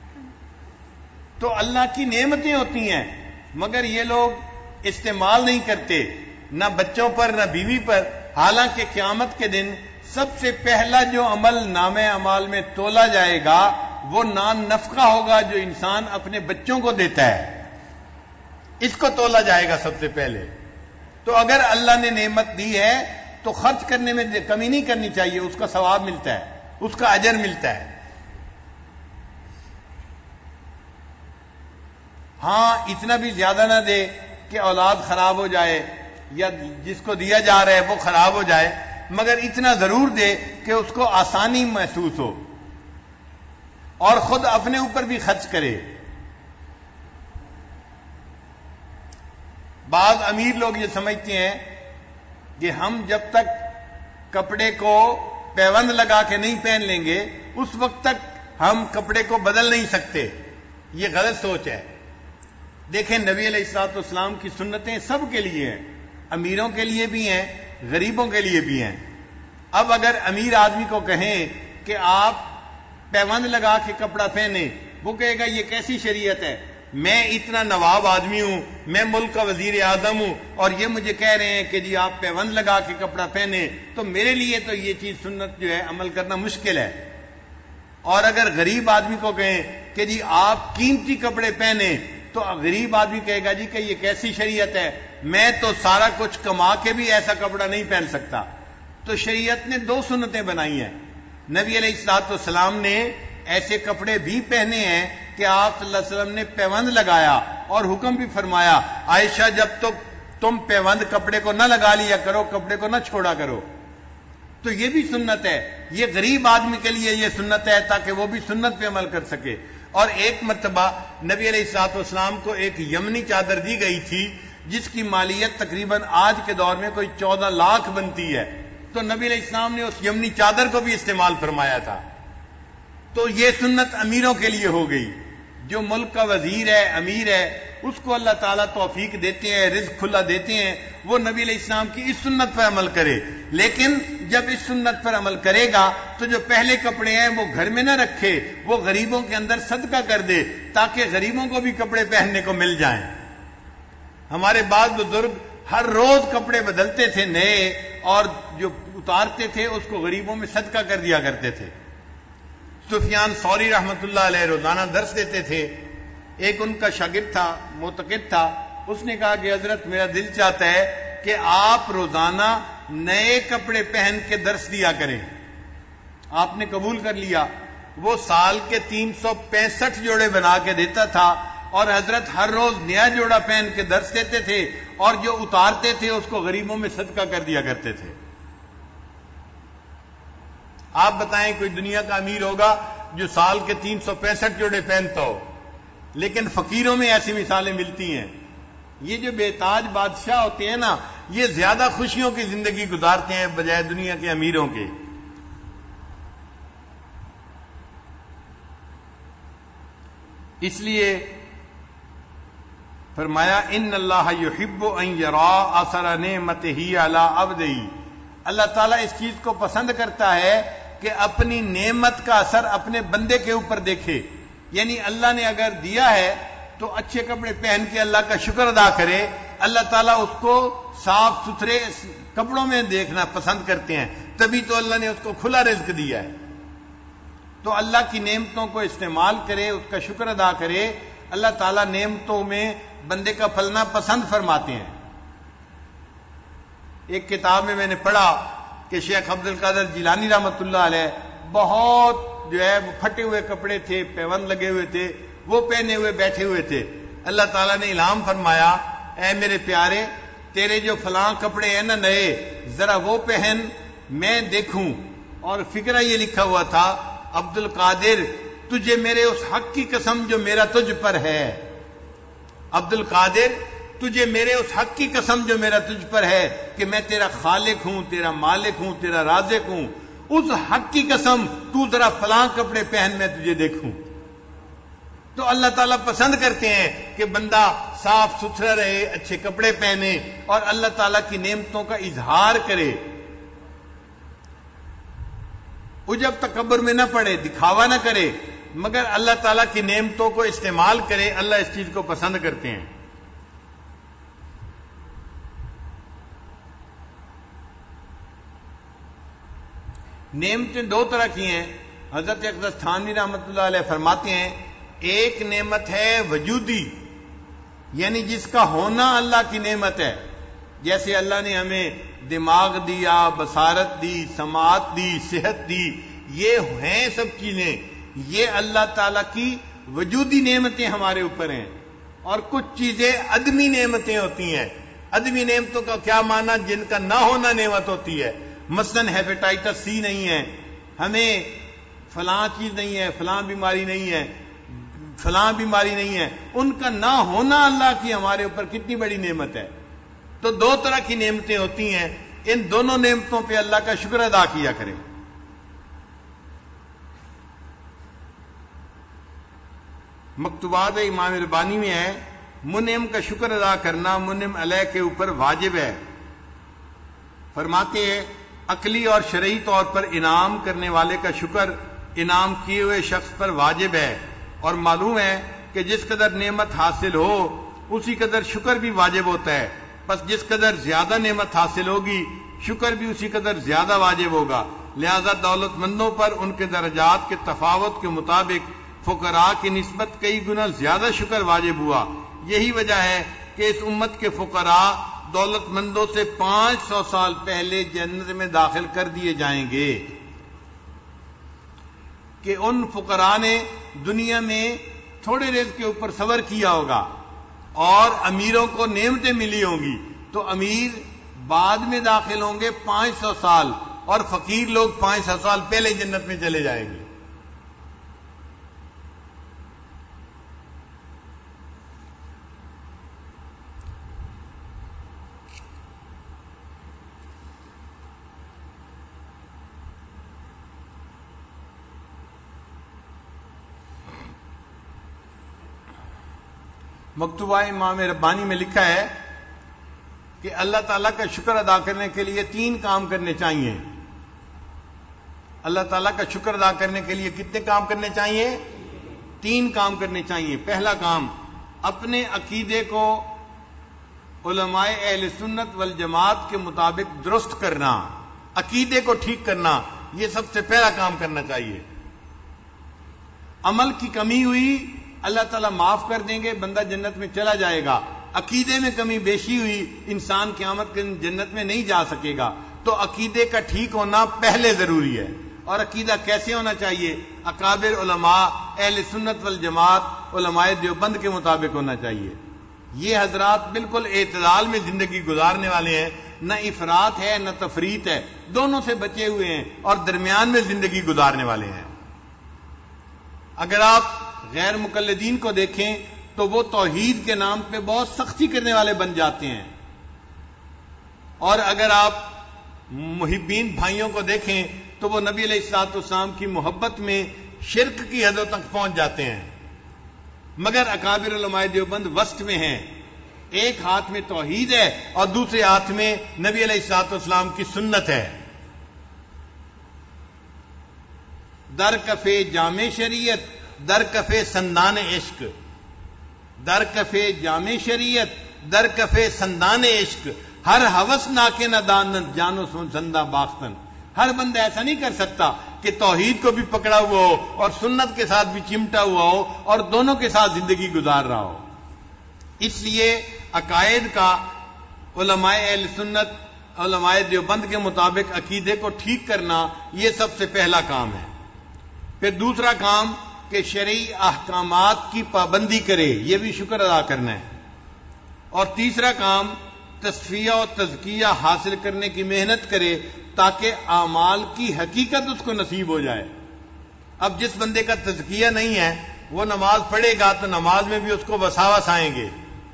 تو اللہ کی نعمتیں ہوتی ہیں مگر یہ لوگ استعمال نہیں کرتے, نہ بچوں پر نہ بیوی پر. حالانکہ قیامت کے دن سب سے پہلا جو عمل نامہ اعمال میں تولا جائے گا وہ نان نفقہ ہوگا جو انسان اپنے بچوں کو دیتا ہے, اس کو تولا جائے گا سب سے پہلے. تو اگر اللہ نے نعمت دی ہے تو خرچ کرنے میں کمی نہیں کرنی چاہیے, اس کا ثواب ملتا ہے, اس کا اجر ملتا ہے. ہاں اتنا بھی زیادہ نہ دے کہ اولاد خراب ہو جائے یا جس کو دیا جا رہا ہے وہ خراب ہو جائے, مگر اتنا ضرور دے کہ اس کو آسانی محسوس ہو اور خود اپنے اوپر بھی خرچ کرے. بعض امیر لوگ یہ سمجھتے ہیں کہ ہم جب تک کپڑے کو پیوند لگا کے نہیں پہن لیں گے اس وقت تک ہم کپڑے کو بدل نہیں سکتے. یہ غلط سوچ ہے. دیکھیں نبی علیہ الصلوۃ والسلام کی سنتیں سب کے لیے ہیں, امیروں کے لیے بھی ہیں, غریبوں کے لیے بھی ہیں. اب اگر امیر آدمی کو کہیں کہ آپ پیوند لگا کے کپڑا پہنے, وہ کہے گا یہ کیسی شریعت ہے, میں اتنا نواب آدمی ہوں, میں ملک کا وزیر اعظم ہوں اور یہ مجھے کہہ رہے ہیں کہ جی آپ پیوند لگا کے کپڑا پہنے, تو میرے لیے تو یہ چیز سنت جو ہے عمل کرنا مشکل ہے. اور اگر غریب آدمی کو کہیں کہ جی آپ قیمتی کپڑے پہنے تو غریب آدمی کہے گا جی کہ یہ کیسی شریعت ہے, میں تو سارا کچھ کما کے بھی ایسا کپڑا نہیں پہن سکتا. تو شریعت نے دو سنتیں بنائی ہیں. نبی علیہ الصلوۃ والسلام نے ایسے کپڑے بھی پہنے ہیں کہ آپ صلی اللہ علیہ وسلم نے پیوند لگایا اور حکم بھی فرمایا, عائشہ جب تک تم پیوند کپڑے کو نہ لگا لیا کرو, کپڑے کو نہ چھوڑا کرو. تو یہ بھی سنت ہے, یہ غریب آدمی کے لیے یہ سنت ہے تاکہ وہ بھی سنت پہ عمل کر سکے. اور ایک مرتبہ نبی علیہ الصلوۃ والسلام کو ایک یمنی چادر دی گئی تھی جس کی مالیت تقریباً آج کے دور میں کوئی 14 لاکھ بنتی ہے, تو نبی علیہ السلام نے اس یمنی چادر کو بھی استعمال فرمایا تھا. تو یہ سنت امیروں کے لیے ہو گئی. جو ملک کا وزیر ہے, امیر ہے, اس کو اللہ تعالیٰ توفیق دیتے ہیں, رزق کھلا دیتے ہیں, وہ نبی علیہ السلام کی اس سنت پر عمل کرے. لیکن جب اس سنت پر عمل کرے گا تو جو پہلے کپڑے ہیں وہ گھر میں نہ رکھے, وہ غریبوں کے اندر صدقہ کر دے تاکہ غریبوں کو بھی کپڑے پہننے کو مل جائیں. ہمارے بعض بزرگ ہر روز کپڑے بدلتے تھے نئے, اور جو اتارتے تھے اس کو غریبوں میں صدقہ کر دیا کرتے تھے. سفیان ثوری رحمۃ اللہ علیہ روزانہ درس دیتے تھے. ایک ان کا شاگرد تھا, معتقد تھا, اس نے کہا کہ حضرت میرا دل چاہتا ہے کہ آپ روزانہ نئے کپڑے پہن کے درس دیا کریں. آپ نے قبول کر لیا. وہ سال کے 365 جوڑے بنا کے دیتا تھا اور حضرت ہر روز نیا جوڑا پہن کے درس دیتے تھے, اور جو اتارتے تھے اس کو غریبوں میں صدقہ کر دیا کرتے تھے. آپ بتائیں کوئی دنیا کا امیر ہوگا جو سال کے 365 جوڑے پہنتا ہو؟ لیکن فقیروں میں ایسی مثالیں ملتی ہیں. یہ جو بے تاج بادشاہ ہوتے ہیں نا, یہ زیادہ خوشیوں کی زندگی گزارتے ہیں بجائے دنیا کے امیروں کے. اس لیے فرمایا ان اللہ یحب ان یرا اثر نعمتہ علی عبدہ, اللہ تعالیٰ اس چیز کو پسند کرتا ہے کہ اپنی نعمت کا اثر اپنے بندے کے اوپر دیکھے. یعنی اللہ نے اگر دیا ہے تو اچھے کپڑے پہن کے اللہ کا شکر ادا کرے. اللہ تعالیٰ اس کو صاف ستھرے کپڑوں میں دیکھنا پسند کرتے ہیں, تبھی تو اللہ نے اس کو کھلا رزق دیا ہے. تو اللہ کی نعمتوں کو استعمال کرے, اس کا شکر ادا کرے. اللہ تعالیٰ نعمتوں میں بندے کا پھلنا پسند فرماتے ہیں. ایک کتاب میں نے پڑھا کہ شیخ عبد القادر جیلانی رحمۃ اللہ علیہ بہت جو ہے پھٹے ہوئے کپڑے تھے, پیوند لگے ہوئے تھے, وہ پہنے ہوئے بیٹھے ہوئے تھے. اللہ تعالیٰ نے الہام فرمایا, اے میرے پیارے, تیرے جو فلاں کپڑے ہیں نا نئے, ذرا وہ پہن, میں دیکھوں. اور فکرہ یہ لکھا ہوا تھا, عبد القادر تجھے میرے اس حق کی قسم جو میرا تجھ پر ہے، عبد القادر تجھے میرے اس حق کی قسم جو میرا تجھ پر ہے کہ میں تیرا خالق ہوں، تیرا مالک ہوں، تیرا رازق ہوں، اس حق کی قسم تو ذرا فلاں کپڑے پہن میں تجھے دیکھوں۔ تو اللہ تعالیٰ پسند کرتے ہیں کہ بندہ صاف ستھرا رہے، اچھے کپڑے پہنے اور اللہ تعالیٰ کی نعمتوں کا اظہار کرے، عجب تکبر میں نہ پڑے، دکھاوا نہ کرے، مگر اللہ تعالیٰ کی نعمتوں کو استعمال کرے۔ اللہ اس چیز کو پسند کرتے ہیں۔ نعمتیں دو طرح کی ہیں۔ حضرت اقدس تھانوی رحمۃ اللہ علیہ فرماتے ہیں، ایک نعمت ہے وجودی، یعنی جس کا ہونا اللہ کی نعمت ہے، جیسے اللہ نے ہمیں دماغ دیا، بصارت دی، سماعت دی، صحت دی، یہ ہیں سب چیزیں، یہ اللہ تعالیٰ کی وجودی نعمتیں ہمارے اوپر ہیں۔ اور کچھ چیزیں عدمی نعمتیں ہوتی ہیں۔ عدمی نعمتوں کا کیا معنی؟ جن کا نہ ہونا نعمت ہوتی ہے۔ مثلاً ہیپیٹائٹس سی نہیں ہے، ہمیں فلاں چیز نہیں ہے، فلاں بیماری نہیں ہے، فلاں بیماری نہیں ہے، ان کا نہ ہونا اللہ کی ہمارے اوپر کتنی بڑی نعمت ہے۔ تو دو طرح کی نعمتیں ہوتی ہیں، ان دونوں نعمتوں پہ اللہ کا شکر ادا کیا کریں۔ مکتوبات امام ربانی میں ہے، منعم کا شکر ادا کرنا منعم علیہ کے اوپر واجب ہے۔ فرماتے ہیں عقلی اور شرعی طور پر انعام کرنے والے کا شکر انعام کیے ہوئے شخص پر واجب ہے، اور معلوم ہے کہ جس قدر نعمت حاصل ہو اسی قدر شکر بھی واجب ہوتا ہے، بس جس قدر زیادہ نعمت حاصل ہوگی شکر بھی اسی قدر زیادہ واجب ہوگا۔ لہذا دولت مندوں پر ان کے درجات کے تفاوت کے مطابق فقراء کی نسبت کئی گنا زیادہ شکر واجب ہوا۔ یہی وجہ ہے کہ اس امت کے فقراء دولت مندوں سے 500 سال پہلے جنت میں داخل کر دیے جائیں گے، کہ ان فقراء نے دنیا میں تھوڑے رزق کے اوپر صبر کیا ہوگا اور امیروں کو نعمتیں ملی ہوں گی، تو امیر بعد میں داخل ہوں گے 500 سال، اور فقیر لوگ 500 سال پہلے جنت میں چلے جائیں گے۔ مکتوبہ امام ربانی میں لکھا ہے کہ اللہ تعالیٰ کا شکر ادا کرنے کے لیے 3 کام کرنے چاہیے۔ اللہ تعالیٰ کا شکر ادا کرنے کے لیے کتنے کام کرنے چاہیے؟ 3 کام کرنے چاہیے۔ پہلا کام، اپنے عقیدے کو علماء اہل سنت والجماعت کے مطابق درست کرنا، عقیدے کو ٹھیک کرنا، یہ سب سے پہلا کام کرنا چاہیے۔ عمل کی کمی ہوئی اللہ تعالیٰ معاف کر دیں گے، بندہ جنت میں چلا جائے گا۔ عقیدے میں کمی بیشی ہوئی انسان قیامت کے جنت میں نہیں جا سکے گا۔ تو عقیدے کا ٹھیک ہونا پہلے ضروری ہے۔ اور عقیدہ کیسے ہونا چاہیے؟ اکابر علماء اہل سنت والجماعت علماء دیوبند کے مطابق ہونا چاہیے۔ یہ حضرات بالکل اعتدال میں زندگی گزارنے والے ہیں، نہ افراط ہے نہ تفریط ہے، دونوں سے بچے ہوئے ہیں اور درمیان میں زندگی گزارنے والے ہیں۔ اگر آپ غیر مقلدین کو دیکھیں تو وہ توحید کے نام پہ بہت سختی کرنے والے بن جاتے ہیں، اور اگر آپ محبین بھائیوں کو دیکھیں تو وہ نبی علیہ الصلوۃ والسلام کی محبت میں شرک کی حدوں تک پہنچ جاتے ہیں۔ مگر اکابر علماء دیوبند وسط میں ہیں، ایک ہاتھ میں توحید ہے اور دوسرے ہاتھ میں نبی علیہ الصلوۃ والسلام کی سنت ہے۔ در کفے جامع شریعت، در کفے سندان عشق، در کفے جامع شریعت، در کفے سندان عشق، ہر ہوس ناکے نہ دانت جانو سندا باختن۔ ہر بندہ ایسا نہیں کر سکتا کہ توحید کو بھی پکڑا ہوا ہو اور سنت کے ساتھ بھی چمٹا ہوا ہو اور دونوں کے ساتھ زندگی گزار رہا ہو۔ اس لیے عقائد کا علماء اہل سنت علماء دیوبند کے مطابق عقیدے کو ٹھیک کرنا یہ سب سے پہلا کام ہے۔ پھر دوسرا کام کہ شرعی احکامات کی پابندی کرے، یہ بھی شکر ادا کرنا ہے۔ اور تیسرا کام تصفیہ و تزکیہ حاصل کرنے کی محنت کرے تاکہ اعمال کی حقیقت اس کو نصیب ہو جائے۔ اب جس بندے کا تزکیہ نہیں ہے وہ نماز پڑھے گا تو نماز میں بھی اس کو وساوس آئیں گے،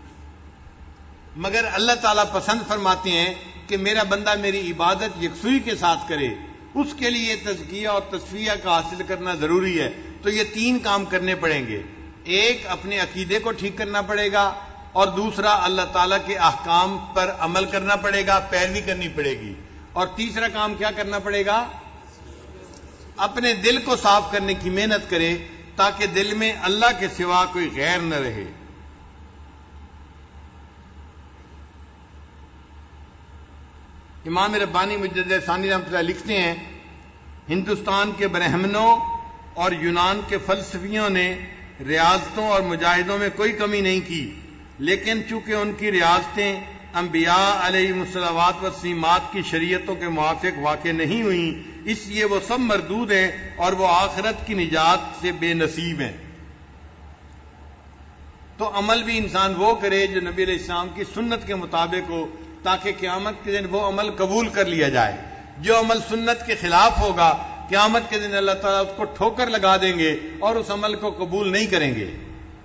مگر اللہ تعالیٰ پسند فرماتے ہیں کہ میرا بندہ میری عبادت یکسوئی کے ساتھ کرے، اس کے لیے تزکیہ اور تصفیہ کا حاصل کرنا ضروری ہے۔ تو یہ 3 کام کرنے پڑیں گے، ایک اپنے عقیدے کو ٹھیک کرنا پڑے گا، اور دوسرا اللہ تعالیٰ کے احکام پر عمل کرنا پڑے گا، پیروی کرنی پڑے گی، اور تیسرا کام کیا کرنا پڑے گا؟ اپنے دل کو صاف کرنے کی محنت کرے تاکہ دل میں اللہ کے سوا کوئی غیر نہ رہے۔ امام ربانی مجدد ثانی رحمۃ اللہ لکھتے ہیں، ہندوستان کے برہمنوں اور یونان کے فلسفیوں نے ریاضتوں اور مجاہدوں میں کوئی کمی نہیں کی، لیکن چونکہ ان کی ریاضتیں انبیاء علیہم الصلوات والسلامات کی شریعتوں کے موافق واقع نہیں ہوئیں، اس لیے وہ سب مردود ہیں اور وہ آخرت کی نجات سے بے نصیب ہیں۔ تو عمل بھی انسان وہ کرے جو نبی علیہ السلام کی سنت کے مطابق ہو، تاکہ قیامت کے دن وہ عمل قبول کر لیا جائے۔ جو عمل سنت کے خلاف ہوگا قیامت کے دن اللہ تعالیٰ اس کو ٹھوکر لگا دیں گے اور اس عمل کو قبول نہیں کریں گے۔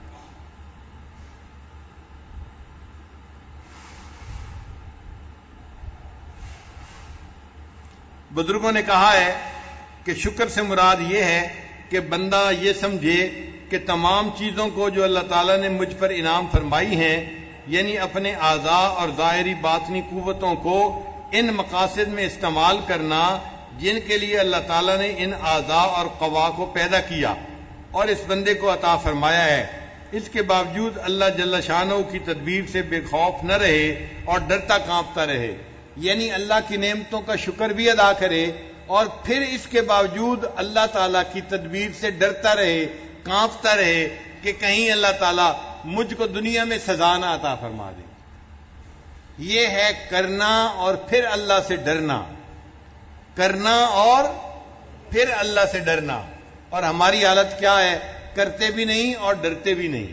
بزرگوں نے کہا ہے کہ شکر سے مراد یہ ہے کہ بندہ یہ سمجھے کہ تمام چیزوں کو جو اللہ تعالیٰ نے مجھ پر انعام فرمائی ہیں، یعنی اپنے اعضاء اور ظاہری باطنی قوتوں کو ان مقاصد میں استعمال کرنا جن کے لیے اللہ تعالیٰ نے ان اعضاء اور قوا کو پیدا کیا اور اس بندے کو عطا فرمایا ہے، اس کے باوجود اللہ جل شانہ کی تدبیر سے بے خوف نہ رہے اور ڈرتا کانپتا رہے، یعنی اللہ کی نعمتوں کا شکر بھی ادا کرے اور پھر اس کے باوجود اللہ تعالیٰ کی تدبیر سے ڈرتا رہے، کانپتا رہے کہ کہیں اللہ تعالیٰ مجھ کو دنیا میں سزا نہ عطا فرما دے۔ یہ ہے کرنا اور پھر اللہ سے ڈرنا، کرنا اور پھر اللہ سے ڈرنا، اور ہماری حالت کیا ہے؟ کرتے بھی نہیں اور ڈرتے بھی نہیں۔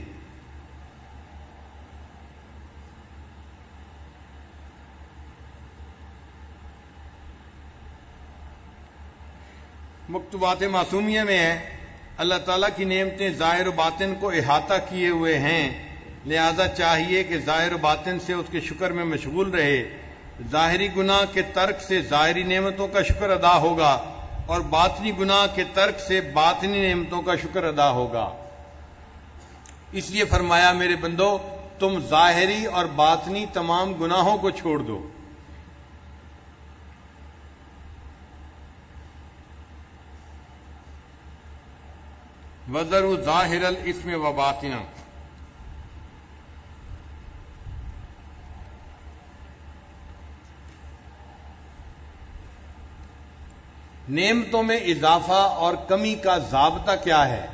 مکتوبات معصومیہ میں ہے، اللہ تعالیٰ کی نعمتیں ظاہر و باطن کو احاطہ کیے ہوئے ہیں، لہذا چاہیے کہ ظاہر و باطن سے اس کے شکر میں مشغول رہے۔ ظاہری گناہ کے ترک سے ظاہری نعمتوں کا شکر ادا ہوگا اور باطنی گناہ کے ترک سے باطنی نعمتوں کا شکر ادا ہوگا۔ اس لیے فرمایا میرے بندو تم ظاہری اور باطنی تمام گناہوں کو چھوڑ دو۔ وَذَرُوا ظَاهِرَ الْإِثْمِ وَبَاطِنَهُ۔ نعمتوں میں اضافہ اور کمی کا ضابطہ کیا ہے؟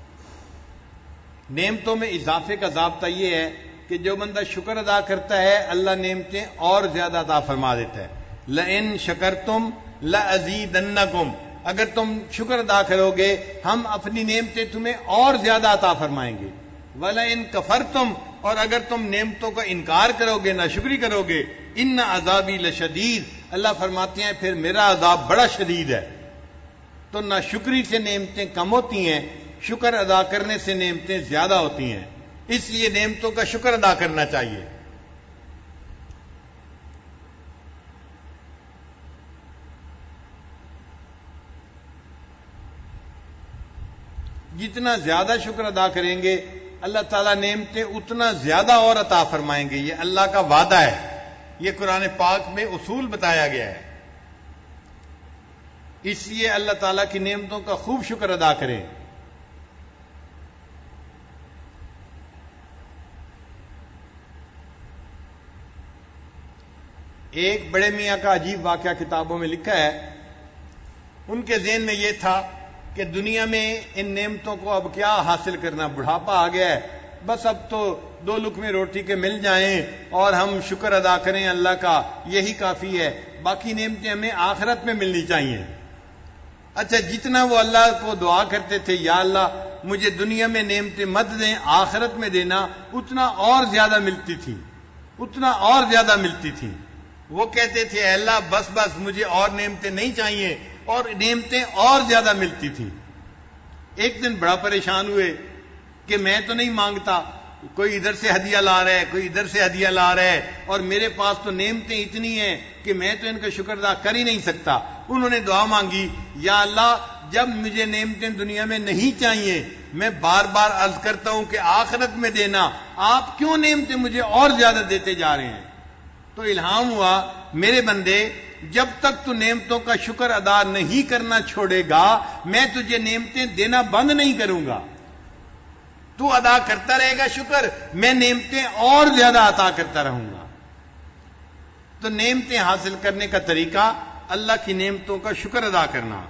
نعمتوں میں اضافے کا ضابطہ یہ ہے کہ جو بندہ شکر ادا کرتا ہے اللہ نعمتیں اور زیادہ عطا فرما دیتا ہے۔ لَإِن شَكَرْتُمْ لَأَزِيدَنَّكُمْ، اگر تم شکر ادا کرو گے ہم اپنی نعمتیں تمہیں اور زیادہ عطا فرمائیں گے۔ وَلَئِن كَفَرْتُمْ، اور اگر تم نعمتوں کا انکار کرو گے، ناشکری کرو گے، اِنَّ عَذَابِي لَشَدِيدٌ، اللہ فرماتے ہیں پھر میرا عذاب بڑا شدید ہے۔ تو ناشکری سے نعمتیں کم ہوتی ہیں، شکر ادا کرنے سے نعمتیں زیادہ ہوتی ہیں، اس لیے نعمتوں کا شکر ادا کرنا چاہیے۔ جتنا زیادہ شکر ادا کریں گے اللہ تعالیٰ نعمتیں اتنا زیادہ اور عطا فرمائیں گے، یہ اللہ کا وعدہ ہے، یہ قرآن پاک میں اصول بتایا گیا ہے۔ اس لیے اللہ تعالیٰ کی نعمتوں کا خوب شکر ادا کریں۔ ایک بڑے میاں کا عجیب واقعہ کتابوں میں لکھا ہے، ان کے ذہن میں یہ تھا کہ دنیا میں ان نعمتوں کو اب کیا حاصل کرنا، بڑھاپا آ گیا ہے، بس اب تو 2 لقمے روٹی کے مل جائیں اور ہم شکر ادا کریں اللہ کا، یہی کافی ہے، باقی نعمتیں ہمیں آخرت میں ملنی چاہیے۔ اچھا جتنا وہ اللہ کو دعا کرتے تھے یا اللہ مجھے دنیا میں نعمتیں مت دیں آخرت میں دینا، اتنا اور زیادہ ملتی تھی، اتنا اور زیادہ ملتی تھی۔ وہ کہتے تھے اے اللہ بس بس مجھے اور نعمتیں نہیں چاہیے، اور نعمتیں اور زیادہ ملتی تھی۔ ایک دن بڑا پریشان ہوئے کہ میں تو نہیں مانگتا، کوئی ادھر سے ہدیہ لا رہا ہے، کوئی ادھر سے ہدیہ لا رہا ہے، اور میرے پاس تو نعمتیں اتنی ہیں کہ میں تو ان کا شکر ادا کر ہی نہیں سکتا۔ انہوں نے دعا مانگی، یا اللہ جب مجھے نعمتیں دنیا میں نہیں چاہیے، میں بار بار عرض کرتا ہوں کہ آخرت میں دینا، آپ کیوں نعمتیں مجھے اور زیادہ دیتے جا رہے ہیں؟ تو الہام ہوا، میرے بندے جب تک تو نعمتوں کا شکر ادا نہیں کرنا چھوڑے گا، میں تجھے نعمتیں دینا بند نہیں کروں گا۔ تو ادا کرتا رہے گا شکر، میں نعمتیں اور زیادہ عطا کرتا رہوں گا۔ تو نعمتیں حاصل کرنے کا طریقہ اللہ کی نعمتوں کا شکر ادا کرنا۔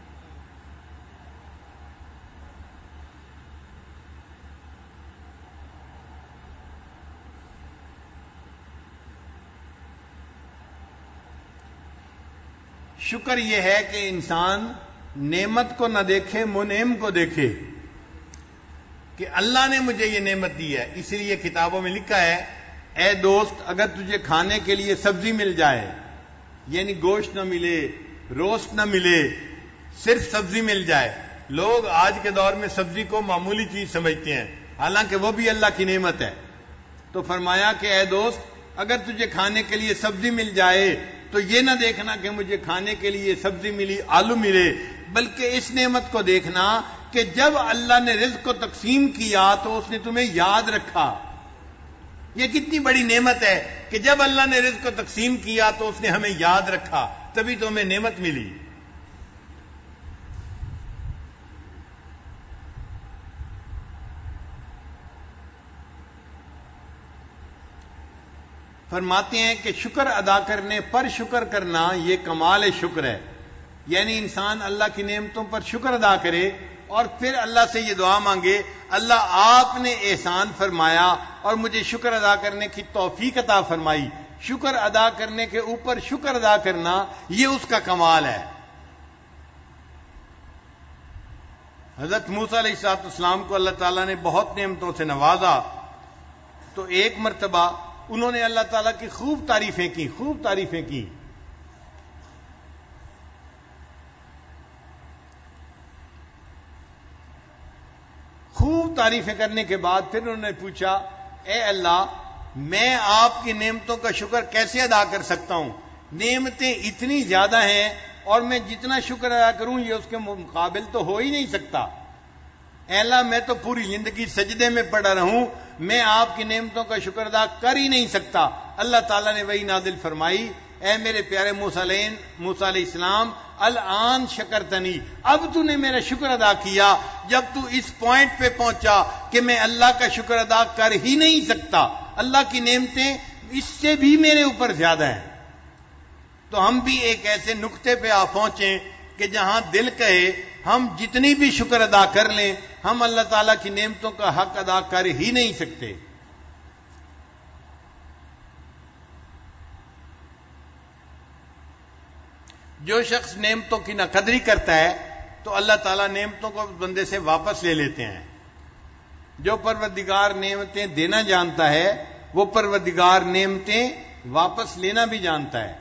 شکر یہ ہے کہ انسان نعمت کو نہ دیکھے، منعم کو دیکھے کہ اللہ نے مجھے یہ نعمت دی ہے۔ اسی لیے کتابوں میں لکھا ہے، اے دوست اگر تجھے کھانے کے لیے سبزی مل جائے، یعنی گوشت نہ ملے، روسٹ نہ ملے، صرف سبزی مل جائے۔ لوگ آج کے دور میں سبزی کو معمولی چیز سمجھتے ہیں، حالانکہ وہ بھی اللہ کی نعمت ہے۔ تو فرمایا کہ اے دوست اگر تجھے کھانے کے لیے سبزی مل جائے تو یہ نہ دیکھنا کہ مجھے کھانے کے لیے سبزی ملی، آلو ملے، بلکہ اس نعمت کو دیکھنا کہ جب اللہ نے رزق کو تقسیم کیا تو اس نے تمہیں یاد رکھا۔ یہ کتنی بڑی نعمت ہے کہ جب اللہ نے رزق کو تقسیم کیا تو اس نے ہمیں یاد رکھا، تبھی تو ہمیں نعمت ملی۔ فرماتے ہیں کہ شکر ادا کرنے پر شکر کرنا یہ کمال شکر ہے، یعنی انسان اللہ کی نعمتوں پر شکر ادا کرے اور پھر اللہ سے یہ دعا مانگے، اللہ آپ نے احسان فرمایا اور مجھے شکر ادا کرنے کی توفیق عطا فرمائی۔ شکر ادا کرنے کے اوپر شکر ادا کرنا یہ اس کا کمال ہے۔ حضرت موسیٰ علیہ السلام کو اللہ تعالیٰ نے بہت نعمتوں سے نوازا، تو ایک مرتبہ انہوں نے اللہ تعالیٰ کی خوب تعریفیں کی۔ خوب تعریفیں کرنے کے بعد پھر انہوں نے پوچھا، اے اللہ میں آپ کی نعمتوں کا شکر کیسے ادا کر سکتا ہوں؟ نعمتیں اتنی زیادہ ہیں اور میں جتنا شکر ادا کروں یہ اس کے مقابل تو ہو ہی نہیں سکتا۔ اے اللہ میں تو پوری زندگی سجدے میں پڑا رہوں، میں آپ کی نعمتوں کا شکر ادا کر ہی نہیں سکتا۔ اللہ تعالیٰ نے وہی نازل فرمائی، اے میرے پیارے موسیٰ علیہ السلام الآن شکرتنی، اب تو نے میرا شکر ادا کیا جب تو اس پوائنٹ پہ پہنچا کہ میں اللہ کا شکر ادا کر ہی نہیں سکتا، اللہ کی نعمتیں اس سے بھی میرے اوپر زیادہ ہیں۔ تو ہم بھی ایک ایسے نقطے پہ آ پہنچیں کہ جہاں دل کہے ہم جتنی بھی شکر ادا کر لیں ہم اللہ تعالیٰ کی نعمتوں کا حق ادا کر ہی نہیں سکتے۔ جو شخص نعمتوں کی ناقدری کرتا ہے تو اللہ تعالیٰ نعمتوں کو بندے سے واپس لے لیتے ہیں۔ جو پروردگار نعمتیں دینا جانتا ہے وہ پروردگار نعمتیں واپس لینا بھی جانتا ہے۔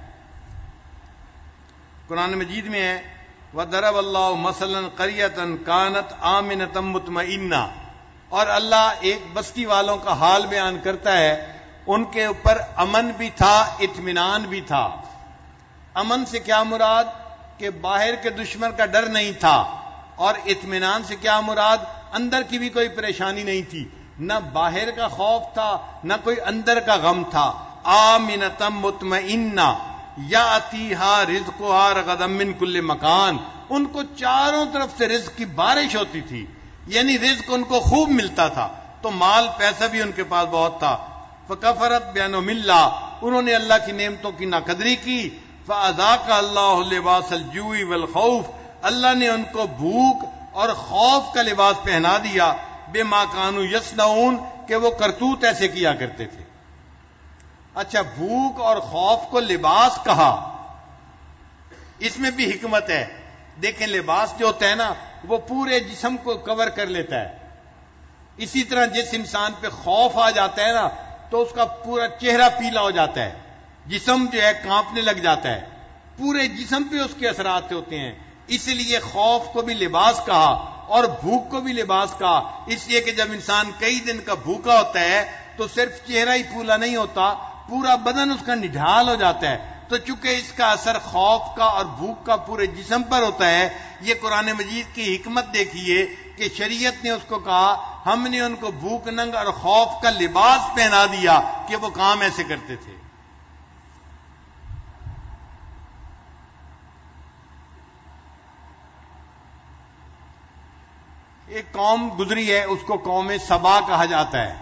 قرآن مجید میں ہے وَضَرَبَ اللَّهُ مَثَلًا قَرْيَةً كَانَتْ آمِنَةً مُطْمَئِنَّةً، اور اللہ ایک بستی والوں کا حال بیان کرتا ہے، ان کے اوپر امن بھی تھا، اطمینان بھی تھا۔ امن سے کیا مراد کہ باہر کے دشمن کا ڈر نہیں تھا، اور اطمینان سے کیا مراد اندر کی بھی کوئی پریشانی نہیں تھی، نہ باہر کا خوف تھا نہ کوئی اندر کا غم تھا۔ آمِنَةً مُطْمَئِنَّةً یاتیہا رزقہا رغدا من کل مکان، ان کو چاروں طرف سے رزق کی بارش ہوتی تھی، یعنی رزق ان کو خوب ملتا تھا، تو مال پیسہ بھی ان کے پاس بہت تھا۔ فکفرت بانعم اللہ، انہوں نے اللہ کی نعمتوں کی ناقدری کی۔ فاذاق اللہ لباس الجوع والخوف، اللہ نے ان کو بھوک اور خوف کا لباس پہنا دیا، بما کانوا یصنعون، کہ وہ کرتوت ایسے کیا کرتے تھے۔ اچھا، بھوک اور خوف کو لباس کہا، اس میں بھی حکمت ہے۔ دیکھیں لباس جو ہوتا ہے نا وہ پورے جسم کو کور کر لیتا ہے، اسی طرح جس انسان پہ خوف آ جاتا ہے نا تو اس کا پورا چہرہ پیلا ہو جاتا ہے، جسم جو ہے کانپنے لگ جاتا ہے، پورے جسم پہ اس کے اثرات ہوتے ہیں، اس لیے خوف کو بھی لباس کہا اور بھوک کو بھی لباس کہا، اس لیے کہ جب انسان کئی دن کا بھوکا ہوتا ہے تو صرف چہرہ ہی پھولا نہیں ہوتا، پورا بدن اس کا نڈھال ہو جاتا ہے۔ تو چونکہ اس کا اثر خوف کا اور بھوک کا پورے جسم پر ہوتا ہے، یہ قرآن مجید کی حکمت دیکھیے کہ شریعت نے اس کو کہا، ہم نے ان کو بھوک ننگ اور خوف کا لباس پہنا دیا کہ وہ کام ایسے کرتے تھے۔ ایک قوم گزری ہے، اس کو قوم سبا کہا جاتا ہے۔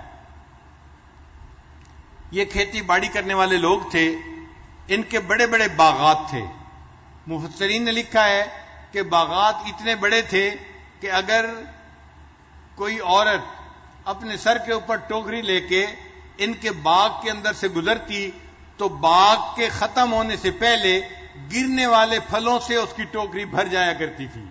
یہ کھیتی باڑی کرنے والے لوگ تھے، ان کے بڑے بڑے باغات تھے۔ مفسرین نے لکھا ہے کہ باغات اتنے بڑے تھے کہ اگر کوئی عورت اپنے سر کے اوپر ٹوکری لے کے ان کے باغ کے اندر سے گزرتی تو باغ کے ختم ہونے سے پہلے گرنے والے پھلوں سے اس کی ٹوکری بھر جایا کرتی تھی،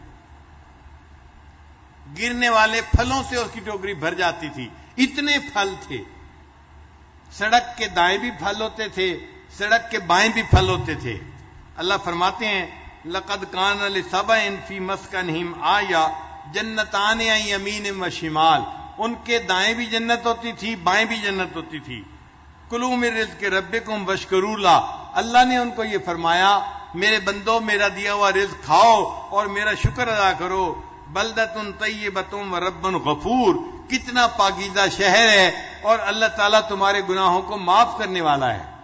گرنے والے پھلوں سے اس کی ٹوکری بھر جاتی تھی، اتنے پھل تھے۔ سڑک کے دائیں بھی پھل ہوتے تھے، سڑک کے بائیں بھی پھل ہوتے تھے۔ اللہ فرماتے ہیں لقد کان لسبع فی مسکنہم آیہ جنتان عن یمین و شمال، ان کے دائیں بھی جنت ہوتی تھی، بائیں بھی جنت ہوتی تھی۔ کلوا من رزق ربکم واشکروا لہ، اللہ نے ان کو یہ فرمایا میرے بندو میرا دیا ہوا رزق کھاؤ اور میرا شکر ادا کرو۔ بلدۃ طیبۃ ورب غفور، کتنا پاکیزہ شہر ہے اور اللہ تعالیٰ تمہارے گناہوں کو معاف کرنے والا ہے۔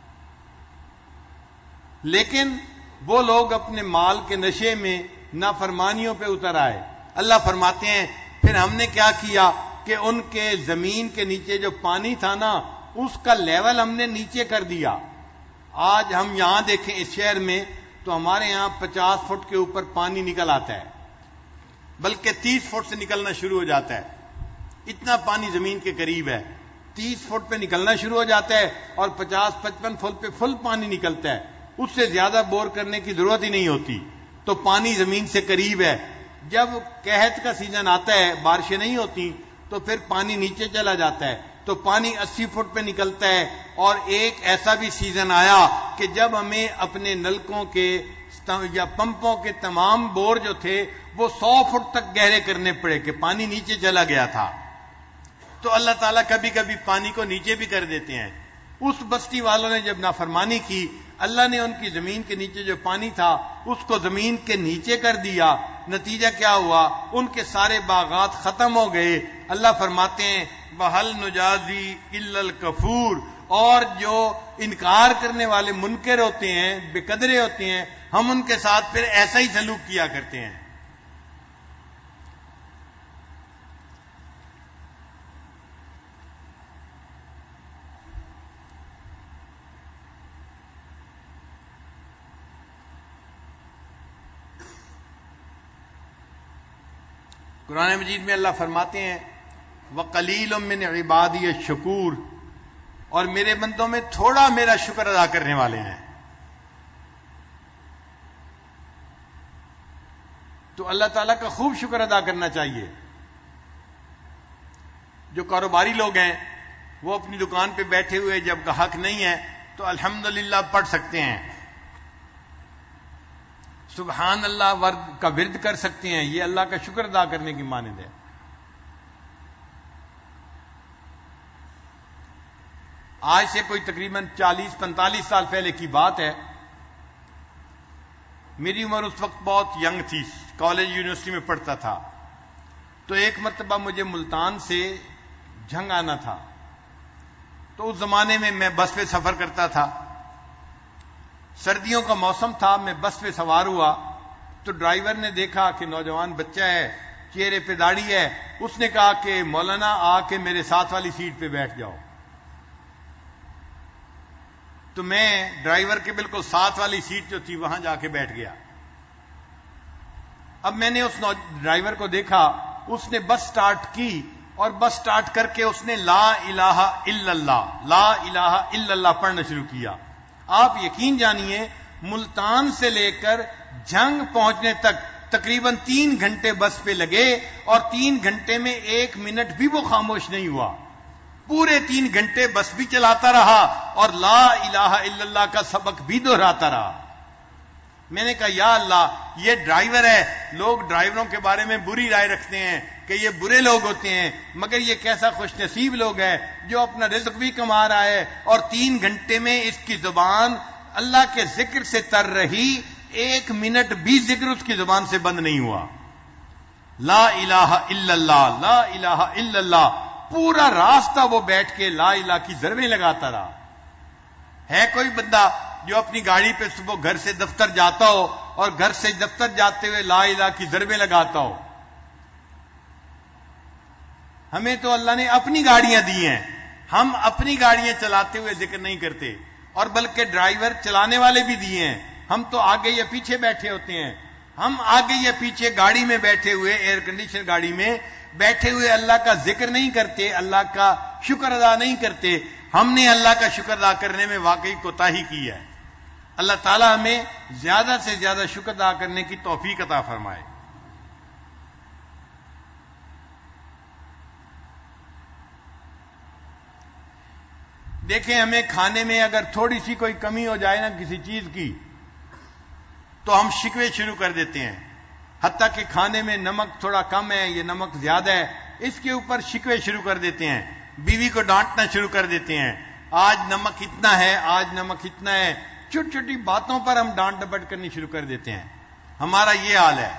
لیکن وہ لوگ اپنے مال کے نشے میں نافرمانیوں پہ اتر آئے۔ اللہ فرماتے ہیں پھر ہم نے کیا کیا کہ ان کے زمین کے نیچے جو پانی تھا نا، اس کا لیول ہم نے نیچے کر دیا۔ آج ہم یہاں دیکھیں اس شہر میں تو ہمارے یہاں 50 فٹ کے اوپر پانی نکل آتا ہے، بلکہ 30 فٹ سے نکلنا شروع ہو جاتا ہے، اتنا پانی زمین کے قریب ہے۔ 30 فٹ پہ نکلنا شروع ہو جاتا ہے اور 50-55 فٹ پہ فل پانی نکلتا ہے، اس سے زیادہ بور کرنے کی ضرورت ہی نہیں ہوتی، تو پانی زمین سے قریب ہے۔ جب قحط کا سیزن آتا ہے، بارشیں نہیں ہوتی، تو پھر پانی نیچے چلا جاتا ہے، تو پانی 80 فٹ پہ نکلتا ہے۔ اور ایک ایسا بھی سیزن آیا کہ جب ہمیں اپنے نلکوں کے یا پمپوں کے تمام بور جو تھے وہ 100 فٹ تک گہرے کرنے پڑے کہ پانی نیچے چلا گیا تھا۔ تو اللہ تعالیٰ کبھی کبھی پانی کو نیچے بھی کر دیتے ہیں۔ اس بستی والوں نے جب نافرمانی کی، اللہ نے ان کی زمین کے نیچے جو پانی تھا اس کو زمین کے نیچے کر دیا۔ نتیجہ کیا ہوا؟ ان کے سارے باغات ختم ہو گئے۔ اللہ فرماتے ہیں وَهَلْ نُجَازِي إِلَّا الْكَفُورَ، اور جو انکار کرنے والے منکر ہوتے ہیں، بے قدرے ہوتے ہیں، ہم ان کے ساتھ پھر ایسا ہی سلوک کیا کرتے ہیں۔ قرآن مجید میں اللہ فرماتے ہیں وَقَلِيلٌ مِّنْ عِبَادِيَ الشَّكُورُ، اور میرے بندوں میں تھوڑا میرا شکر ادا کرنے والے ہیں۔ تو اللہ تعالیٰ کا خوب شکر ادا کرنا چاہیے۔ جو کاروباری لوگ ہیں وہ اپنی دکان پہ بیٹھے ہوئے جب گاہک نہیں ہے تو الحمدللہ پڑھ سکتے ہیں، سبحان اللہ کا ورد کر سکتے ہیں، یہ اللہ کا شکر ادا کرنے کی مانند ہے۔ آج سے کوئی تقریباً 40-45 سال پہلے کی بات ہے، میری عمر اس وقت بہت ینگ تھی، کالج یونیورسٹی میں پڑھتا تھا، تو ایک مرتبہ مجھے ملتان سے جھنگ آنا تھا۔ تو اس زمانے میں میں بس پہ سفر کرتا تھا، سردیوں کا موسم تھا، میں بس پہ سوار ہوا تو ڈرائیور نے دیکھا کہ نوجوان بچہ ہے، چہرے پہ داڑھی ہے، اس نے کہا کہ مولانا آ کے میرے ساتھ والی سیٹ پہ بیٹھ جاؤ۔ تو میں ڈرائیور کے بالکل ساتھ والی سیٹ جو تھی وہاں جا کے بیٹھ گیا۔ اب میں نے اس ڈرائیور کو دیکھا، اس نے بس سٹارٹ کی اور بس سٹارٹ کر کے اس نے لا الہ الا اللہ، لا الہ الا اللہ پڑھنا شروع کیا۔ آپ یقین جانیے ملتان سے لے کر جھنگ پہنچنے تک تقریباً 3 گھنٹے بس پہ لگے اور 3 گھنٹے میں 1 منٹ بھی وہ خاموش نہیں ہوا، پورے 3 گھنٹے بس بھی چلاتا رہا اور لا الہ الا اللہ کا سبق بھی دہراتا رہا۔ میں نے کہا یا اللہ یہ ڈرائیور ہے، لوگ ڈرائیوروں کے بارے میں بری رائے رکھتے ہیں کہ یہ برے لوگ ہوتے ہیں، مگر یہ کیسا خوش نصیب لوگ ہے جو اپنا رزق بھی کما رہا ہے اور 3 گھنٹے میں اس کی زبان اللہ کے ذکر سے تر رہی، 1 منٹ بھی ذکر اس کی زبان سے بند نہیں ہوا. لا الہ الا اللہ، لا الہ الا اللہ، پورا راستہ وہ بیٹھ کے لا الہ کی ضربیں لگاتا رہا. ہے کوئی بندہ جو اپنی گاڑی پہ صبح گھر سے دفتر جاتا ہو اور گھر سے دفتر جاتے ہوئے لا الہ کی ضربیں لگاتا ہو؟ ہمیں تو اللہ نے اپنی گاڑیاں دی ہیں، ہم اپنی گاڑیاں چلاتے ہوئے ذکر نہیں کرتے، اور بلکہ ڈرائیور چلانے والے بھی دیے ہیں، ہم تو آگے یا پیچھے بیٹھے ہوتے ہیں. ہم آگے یا پیچھے گاڑی میں بیٹھے ہوئے، ایئر کنڈیشن گاڑی میں بیٹھے ہوئے اللہ کا ذکر نہیں کرتے، اللہ کا شکر ادا نہیں کرتے. ہم نے اللہ کا شکر ادا کرنے میں واقعی کوتاہی کی ہے. اللہ تعالی ہمیں زیادہ سے زیادہ شکر ادا کرنے کی توفیق عطا فرمائے. دیکھیں، ہمیں کھانے میں اگر تھوڑی سی کوئی کمی ہو جائے نا کسی چیز کی تو ہم شکوے شروع کر دیتے ہیں، حتیٰ کہ کھانے میں نمک تھوڑا کم ہے، یہ نمک زیادہ ہے، اس کے اوپر شکوے شروع کر دیتے ہیں، بیوی کو ڈانٹنا شروع کر دیتے ہیں، آج نمک اتنا ہے، آج نمک اتنا ہے، چھوٹی چھوٹی باتوں پر ہم ڈانٹ ڈپٹ کرنی شروع کر دیتے ہیں. ہمارا یہ حال ہے.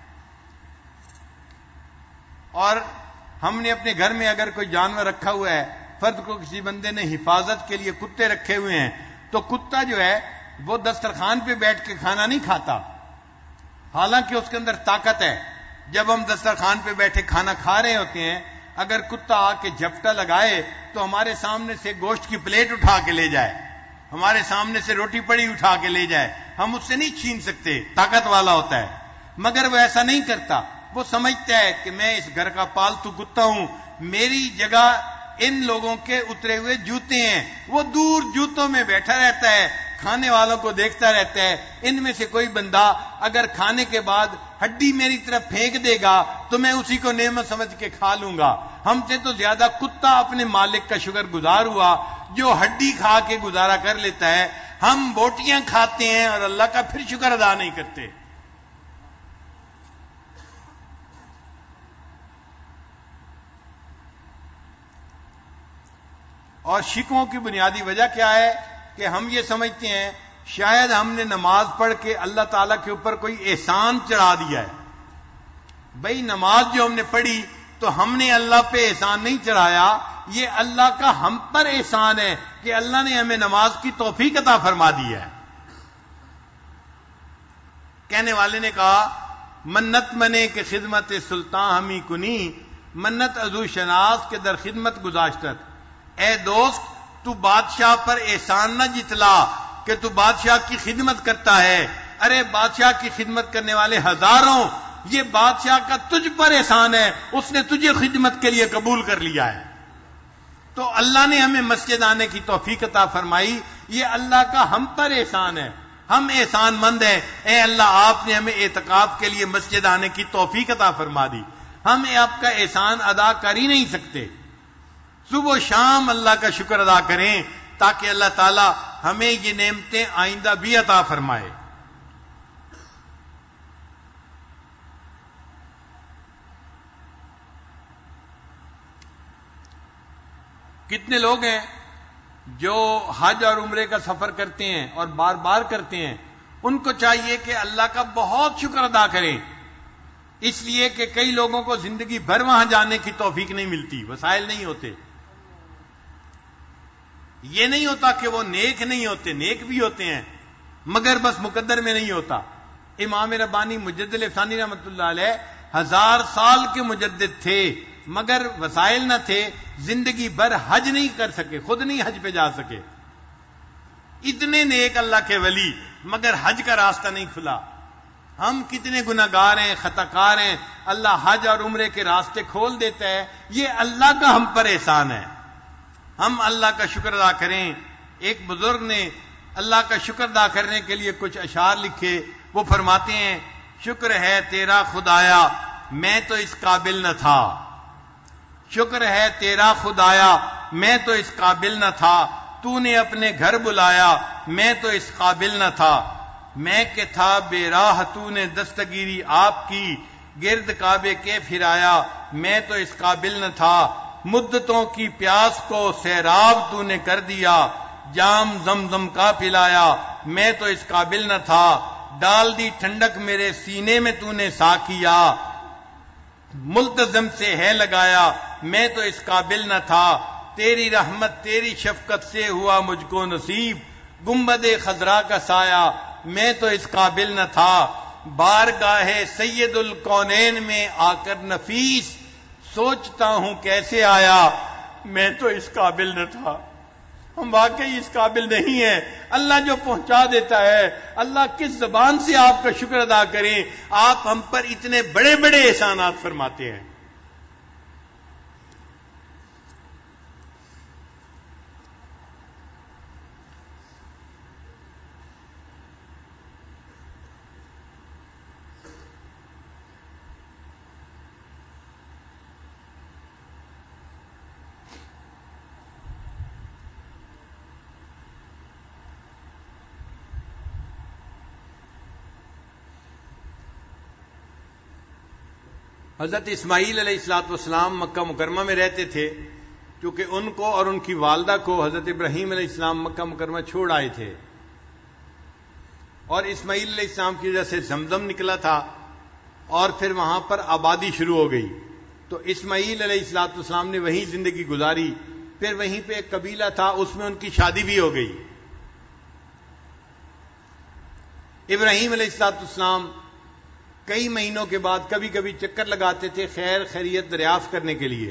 اور ہم نے اپنے گھر میں اگر کوئی جانور رکھا ہوا ہے، فرد کو کسی بندے نے حفاظت کے لیے کتے رکھے ہوئے ہیں، تو کتا جو ہے وہ دسترخوان پہ بیٹھ کے کھانا نہیں کھاتا، حالانکہ اس کے اندر طاقت ہے. جب ہم دسترخوان پہ بیٹھے کھانا کھا رہے ہوتے ہیں، اگر کتا آ کے جھپٹا لگائے تو ہمارے سامنے سے گوشت کی پلیٹ اٹھا کے لے جائے، ہمارے سامنے سے روٹی پڑی اٹھا کے لے جائے، ہم اس سے نہیں چھین سکتے، طاقت والا ہوتا ہے. مگر وہ ایسا نہیں کرتا، وہ سمجھتا ہے کہ میں اس گھر کا پالتو کتا ہوں، میری جگہ ان لوگوں کے اترے ہوئے جوتے ہیں. وہ دور جوتوں میں بیٹھا رہتا ہے، کھانے والوں کو دیکھتا رہتا ہے. ان میں سے کوئی بندہ اگر کھانے کے بعد ہڈی میری طرف پھینک دے گا تو میں اسی کو نعمت سمجھ کے کھا لوں گا. ہم سے تو زیادہ کتا اپنے مالک کا شکر گزار ہوا جو ہڈی کھا کے گزارا کر لیتا ہے. ہم بوٹیاں کھاتے ہیں اور اللہ کا پھر شکر ادا نہیں کرتے. اور شکووں کی بنیادی وجہ کیا ہے کہ ہم یہ سمجھتے ہیں شاید ہم نے نماز پڑھ کے اللہ تعالیٰ کے اوپر کوئی احسان چڑھا دیا ہے. بھئی نماز جو ہم نے پڑھی تو ہم نے اللہ پہ احسان نہیں چڑھایا، یہ اللہ کا ہم پر احسان ہے کہ اللہ نے ہمیں نماز کی توفیق عطا فرما دی ہے. کہنے والے نے کہا منت منے کے خدمت سلطان ہمی کنی، منت ازو شناس کے در خدمت گزاشتت. اے دوست، تو بادشاہ پر احسان نہ جتلا کہ تو بادشاہ کی خدمت کرتا ہے. ارے بادشاہ کی خدمت کرنے والے ہزاروں، یہ بادشاہ کا تجھ پر احسان ہے، اس نے تجھے خدمت کے لیے قبول کر لیا ہے. تو اللہ نے ہمیں مسجد آنے کی توفیق عطا فرمائی، یہ اللہ کا ہم پر احسان ہے، ہم احسان مند ہیں. اے اللہ، آپ نے ہمیں اعتکاف کے لیے مسجد آنے کی توفیق عطا فرما دی. ہم آپ کا احسان ادا کر ہی نہیں سکتے. صبح و شام اللہ کا شکر ادا کریں تاکہ اللہ تعالی ہمیں یہ نعمتیں آئندہ بھی عطا فرمائے. کتنے لوگ ہیں جو حج اور عمرے کا سفر کرتے ہیں اور بار بار کرتے ہیں، ان کو چاہیے کہ اللہ کا بہت شکر ادا کریں، اس لیے کہ کئی لوگوں کو زندگی بھر وہاں جانے کی توفیق نہیں ملتی، وسائل نہیں ہوتے. یہ نہیں ہوتا کہ وہ نیک نہیں ہوتے، نیک بھی ہوتے ہیں، مگر بس مقدر میں نہیں ہوتا. امام ربانی مجدد ثانی رحمۃ اللہ علیہ 1000 سال کے مجدد تھے، مگر وسائل نہ تھے، زندگی بھر حج نہیں کر سکے، خود نہیں حج پہ جا سکے. اتنے نیک اللہ کے ولی، مگر حج کا راستہ نہیں کھلا. ہم کتنے گناہگار ہیں، خطا کار ہیں، اللہ حج اور عمرے کے راستے کھول دیتا ہے. یہ اللہ کا ہم پر احسان ہے، ہم اللہ کا شکر ادا کریں. ایک بزرگ نے اللہ کا شکر ادا کرنے کے لیے کچھ اشعار لکھے. وہ فرماتے ہیں شکر ہے تیرا خدایا میں تو اس قابل نہ تھا، شکر ہے تیرا خدایا میں تو اس قابل نہ تھا، تو نے اپنے گھر بلایا میں تو اس قابل نہ تھا. میں کہ تھا بے راہ تو نے دستگیری آپ کی، گرد کعبے کے پھرایا میں تو اس قابل نہ تھا، مدتوں کی پیاس کو سیراب تو نے کر دیا، جام زمزم کا پلایا میں تو اس قابل نہ تھا، ڈال دی ٹھنڈک میرے سینے میں تو نے ساکیا، ملتزم سے ہے لگایا میں تو اس قابل نہ تھا، تیری رحمت تیری شفقت سے ہوا مجھ کو نصیب، گنبد خضرا کا سایہ میں تو اس قابل نہ تھا، بارگاہ سید الکونین میں آ کر نفیس سوچتا ہوں کیسے آیا میں تو اس قابل نہ تھا۔ ہم واقعی اس قابل نہیں ہیں، اللہ جو پہنچا دیتا ہے، اللہ کس زبان سے آپ کا شکر ادا کریں، آپ ہم پر اتنے بڑے بڑے احسانات فرماتے ہیں۔ حضرت اسماعیل علیہ الصلوۃ والسلام مکہ مکرمہ میں رہتے تھے، کیونکہ ان کو اور ان کی والدہ کو حضرت ابراہیم علیہ السلام مکہ مکرمہ چھوڑ آئے تھے، اور اسماعیل علیہ السلام کی وجہ سے زمزم نکلا تھا، اور پھر وہاں پر آبادی شروع ہو گئی، تو اسماعیل علیہ الصلوۃ والسلام نے وہیں زندگی گزاری، پھر وہیں پہ ایک قبیلہ تھا، اس میں ان کی شادی بھی ہو گئی۔ ابراہیم علیہ الصلوۃ والسلام کئی مہینوں کے بعد کبھی کبھی چکر لگاتے تھے خیر خیریت دریافت کرنے کے لیے۔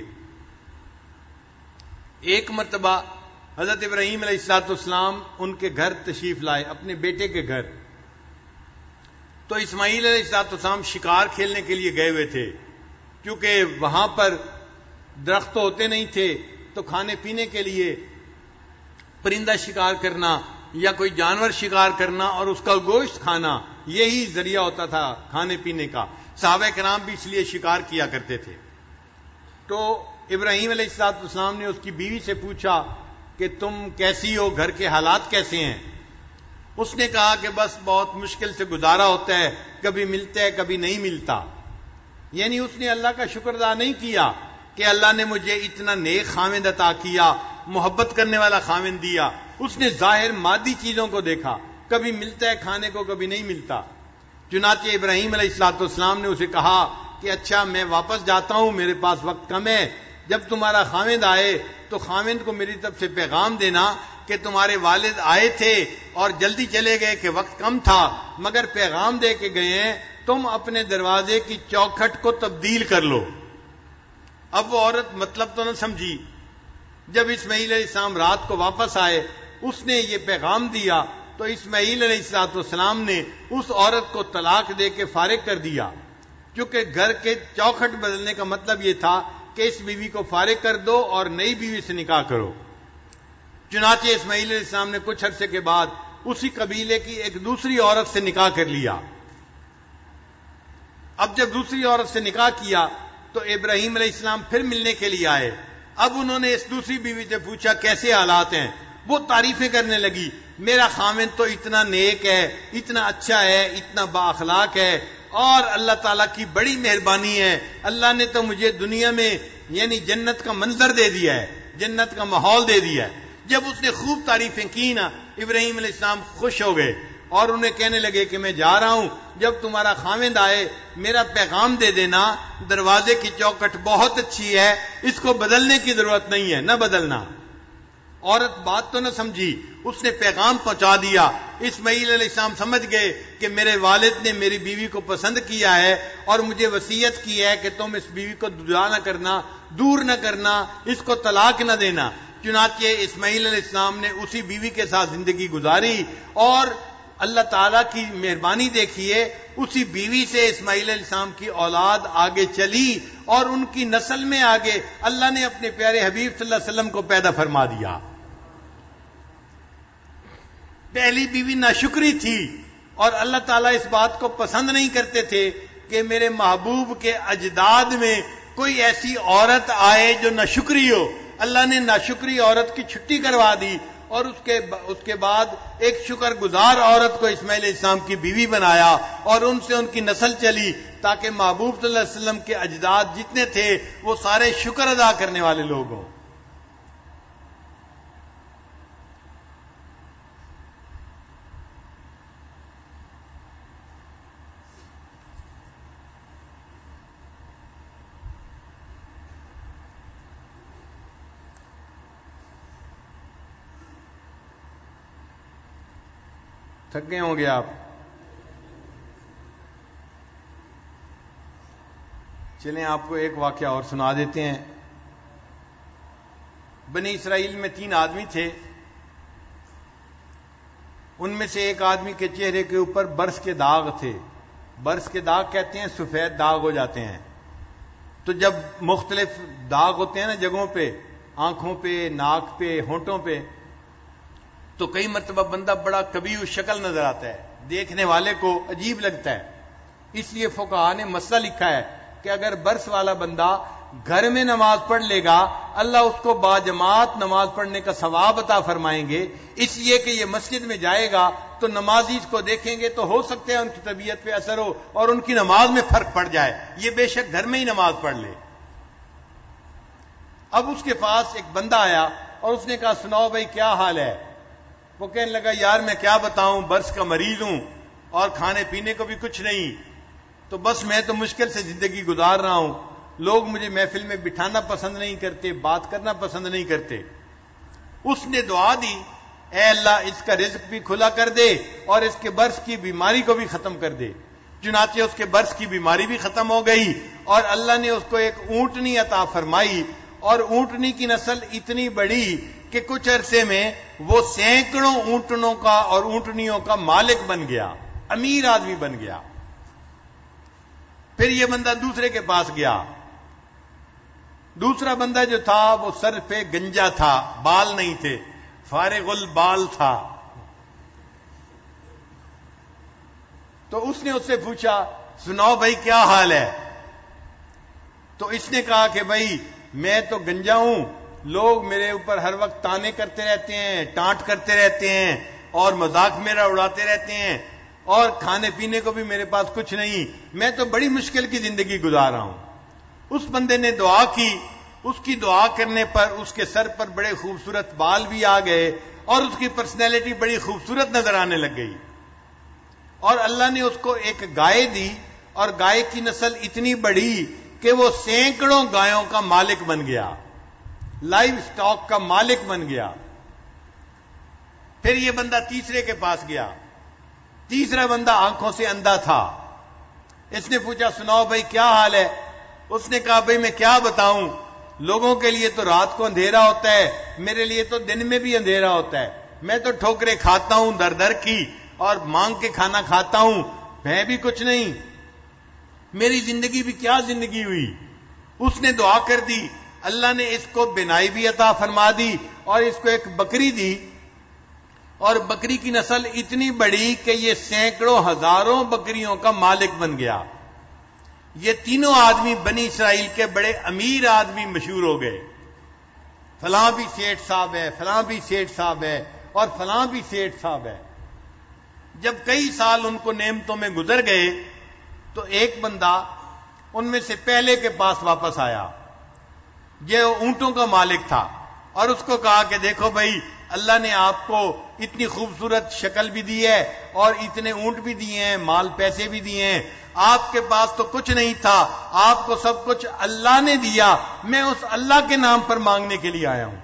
ایک مرتبہ حضرت ابراہیم علیہ الصلوۃ والسلام ان کے گھر تشریف لائے، اپنے بیٹے کے گھر، تو اسماعیل علیہ الصلوۃ والسلام شکار کھیلنے کے لیے گئے ہوئے تھے، کیونکہ وہاں پر درخت ہوتے نہیں تھے، تو کھانے پینے کے لیے پرندہ شکار کرنا یا کوئی جانور شکار کرنا اور اس کا گوشت کھانا، یہی ذریعہ ہوتا تھا کھانے پینے کا۔ صحابہ کرام بھی اس لیے شکار کیا کرتے تھے۔ تو ابراہیم علیہ الصلوۃ والسلام نے اس کی بیوی سے پوچھا کہ تم کیسی ہو، گھر کے حالات کیسے ہیں؟ اس نے کہا کہ بس بہت مشکل سے گزارا ہوتا ہے، کبھی ملتا ہے کبھی نہیں ملتا۔ یعنی اس نے اللہ کا شکر ادا نہیں کیا کہ اللہ نے مجھے اتنا نیک خاوند عطا کیا، محبت کرنے والا خاوند دیا۔ اس نے ظاہر مادی چیزوں کو دیکھا، کبھی ملتا ہے کھانے کو کبھی نہیں ملتا۔ چنانچہ ابراہیم علیہ الصلوۃ والسلام نے اسے کہا کہ اچھا میں واپس جاتا ہوں، میرے پاس وقت کم ہے، جب تمہارا خاوند آئے تو خاوند کو میری طرف سے پیغام دینا کہ تمہارے والد آئے تھے اور جلدی چلے گئے کہ وقت کم تھا، مگر پیغام دے کے گئے ہیں، تم اپنے دروازے کی چوکھٹ کو تبدیل کر لو۔ اب وہ عورت مطلب تو نہ سمجھی۔ جب اسماعیل علیہ السلام رات کو واپس آئے، اس نے یہ پیغام دیا تو اسماعیل علیہ الصلوۃ والسلام نے اس عورت کو طلاق دے کے فارغ کر دیا، کیونکہ گھر کے چوکھٹ بدلنے کا مطلب یہ تھا کہ اس بیوی کو فارغ کر دو اور نئی بیوی سے نکاح کرو۔ چنانچہ اسماعیل علیہ السلام نے کچھ عرصے کے بعد اسی قبیلے کی ایک دوسری عورت سے نکاح کر لیا۔ اب جب دوسری عورت سے نکاح کیا تو ابراہیم علیہ السلام پھر ملنے کے لیے آئے۔ اب انہوں نے اس دوسری بیوی سے پوچھا کیسے حالات ہیں؟ وہ تعریفیں کرنے لگی، میرا خاوند تو اتنا نیک ہے، اتنا اچھا ہے، اتنا با اخلاق ہے، اور اللہ تعالیٰ کی بڑی مہربانی ہے، اللہ نے تو مجھے دنیا میں یعنی جنت کا منظر دے دیا ہے، جنت کا ماحول دے دیا ہے۔ جب اس نے خوب تعریفیں کی نا، ابراہیم علیہ السلام خوش ہو گئے اور انہیں کہنے لگے کہ میں جا رہا ہوں، جب تمہارا خاوند آئے میرا پیغام دے دینا، دروازے کی چوکھٹ بہت اچھی ہے، اس کو بدلنے کی ضرورت نہیں ہے، نہ بدلنا۔ عورت بات تو نہ سمجھی، اس نے پیغام پہنچا دیا۔ اسماعیل علیہ السلام سمجھ گئے کہ میرے والد نے میری بیوی کو پسند کیا ہے اور مجھے وصیت کی ہے کہ تم اس بیوی کو جدا نہ کرنا، دور نہ کرنا، اس کو طلاق نہ دینا۔ چنانچہ اسماعیل علیہ السلام نے اسی بیوی کے ساتھ زندگی گزاری، اور اللہ تعالیٰ کی مہربانی دیکھیے، اسی بیوی سے اسماعیل علیہ السلام کی اولاد آگے چلی، اور ان کی نسل میں آگے اللہ نے اپنے پیارے حبیب صلی اللہ علیہ وسلم کو پیدا فرما دیا۔ پہلی بیوی ناشکری تھی، اور اللہ تعالیٰ اس بات کو پسند نہیں کرتے تھے کہ میرے محبوب کے اجداد میں کوئی ایسی عورت آئے جو ناشکری ہو۔ اللہ نے ناشکری عورت کی چھٹی کروا دی، اور اس کے بعد ایک شکر گزار عورت کو اسماعیل علیہ السلام کی بیوی بنایا اور ان سے ان کی نسل چلی تاکہ محبوب صلی اللہ علیہ وسلم کے اجداد جتنے تھے وہ سارے شکر ادا کرنے والے لوگ ہوں. تھک گئے ہوں گے آپ. چلیں آپ کو ایک واقعہ اور سنا دیتے ہیں. بنی اسرائیل میں 3 آدمی تھے. ان میں سے ایک آدمی کے چہرے کے اوپر برس کے داغ تھے. برس کے داغ کہتے ہیں سفید داغ ہو جاتے ہیں. تو جب مختلف داغ ہوتے ہیں نا جگہوں پہ، آنکھوں پہ، ناک پہ، ہونٹوں پہ، تو کئی مرتبہ بندہ بڑا کبیو شکل نظر آتا ہے، دیکھنے والے کو عجیب لگتا ہے. اس لیے فقہاء نے مسئلہ لکھا ہے کہ اگر برس والا بندہ گھر میں نماز پڑھ لے گا اللہ اس کو باجماعت نماز پڑھنے کا ثواب عطا فرمائیں گے. اس لیے کہ یہ مسجد میں جائے گا تو نمازی اس کو دیکھیں گے تو ہو سکتا ہے ان کی طبیعت پہ اثر ہو اور ان کی نماز میں فرق پڑ جائے. یہ بے شک گھر میں ہی نماز پڑھ لے. اب اس کے پاس ایک بندہ آیا اور اس نے کہا سناؤ بھائی کیا حال ہے؟ وہ کہنے لگا یار میں کیا بتاؤں، برس کا مریض ہوں اور کھانے پینے کو بھی کچھ نہیں، تو بس میں تو مشکل سے زندگی گزار رہا ہوں. لوگ مجھے محفل میں بٹھانا پسند نہیں کرتے، بات کرنا پسند نہیں کرتے. اس نے دعا دی اے اللہ اس کا رزق بھی کھلا کر دے اور اس کے برس کی بیماری کو بھی ختم کر دے. چنانچہ اس کے برس کی بیماری بھی ختم ہو گئی اور اللہ نے اس کو ایک اونٹنی عطا فرمائی. اور اونٹنی کی نسل اتنی بڑی کہ کچھ عرصے میں وہ سینکڑوں اونٹنوں کا اور اونٹنیوں کا مالک بن گیا، امیر آدمی بن گیا. پھر یہ بندہ دوسرے کے پاس گیا. دوسرا بندہ جو تھا وہ سر پہ گنجا تھا، بال نہیں تھے، فارغ البال تھا. تو اس نے اس سے پوچھا سناؤ بھائی کیا حال ہے؟ تو اس نے کہا کہ بھائی میں تو گنجا ہوں، لوگ میرے اوپر ہر وقت تانے کرتے رہتے ہیں، ٹانٹ کرتے رہتے ہیں اور مذاق میرا اڑاتے رہتے ہیں اور کھانے پینے کو بھی میرے پاس کچھ نہیں، میں تو بڑی مشکل کی زندگی گزار رہا ہوں. اس بندے نے دعا کی. اس کی دعا کرنے پر اس کے سر پر بڑے خوبصورت بال بھی آ گئے اور اس کی پرسنالٹی بڑی خوبصورت نظر آنے لگ گئی. اور اللہ نے اس کو ایک گائے دی اور گائے کی نسل اتنی بڑی کہ وہ سینکڑوں گایوں کا مالک بن گیا، لائیو سٹاک کا مالک بن گیا. پھر یہ بندہ تیسرے کے پاس گیا. تیسرا بندہ آنکھوں سے اندھا تھا. اس نے پوچھا سناؤ بھائی کیا حال ہے؟ اس نے کہا بھائی میں کیا بتاؤں، لوگوں کے لیے تو رات کو اندھیرا ہوتا ہے، میرے لیے تو دن میں بھی اندھیرا ہوتا ہے. میں تو ٹھوکریں کھاتا ہوں در در کی اور مانگ کے کھانا کھاتا ہوں، میں بھی کچھ نہیں، میری زندگی بھی کیا زندگی ہوئی. اس نے دعا کر دی. اللہ نے اس کو بینائی بھی عطا فرما دی اور اس کو ایک بکری دی اور بکری کی نسل اتنی بڑی کہ یہ سینکڑوں ہزاروں بکریوں کا مالک بن گیا. یہ تینوں آدمی بنی اسرائیل کے بڑے امیر آدمی مشہور ہو گئے. فلاں بھی سیٹھ صاحب ہے، فلاں بھی سیٹھ صاحب ہے اور فلاں بھی سیٹھ صاحب ہے. جب کئی سال ان کو نعمتوں میں گزر گئے تو ایک بندہ ان میں سے پہلے کے پاس واپس آیا، یہ اونٹوں کا مالک تھا، اور اس کو کہا کہ دیکھو بھائی اللہ نے آپ کو اتنی خوبصورت شکل بھی دی ہے اور اتنے اونٹ بھی دیے ہیں، مال پیسے بھی دیے ہیں، آپ کے پاس تو کچھ نہیں تھا، آپ کو سب کچھ اللہ نے دیا، میں اس اللہ کے نام پر مانگنے کے لیے آیا ہوں.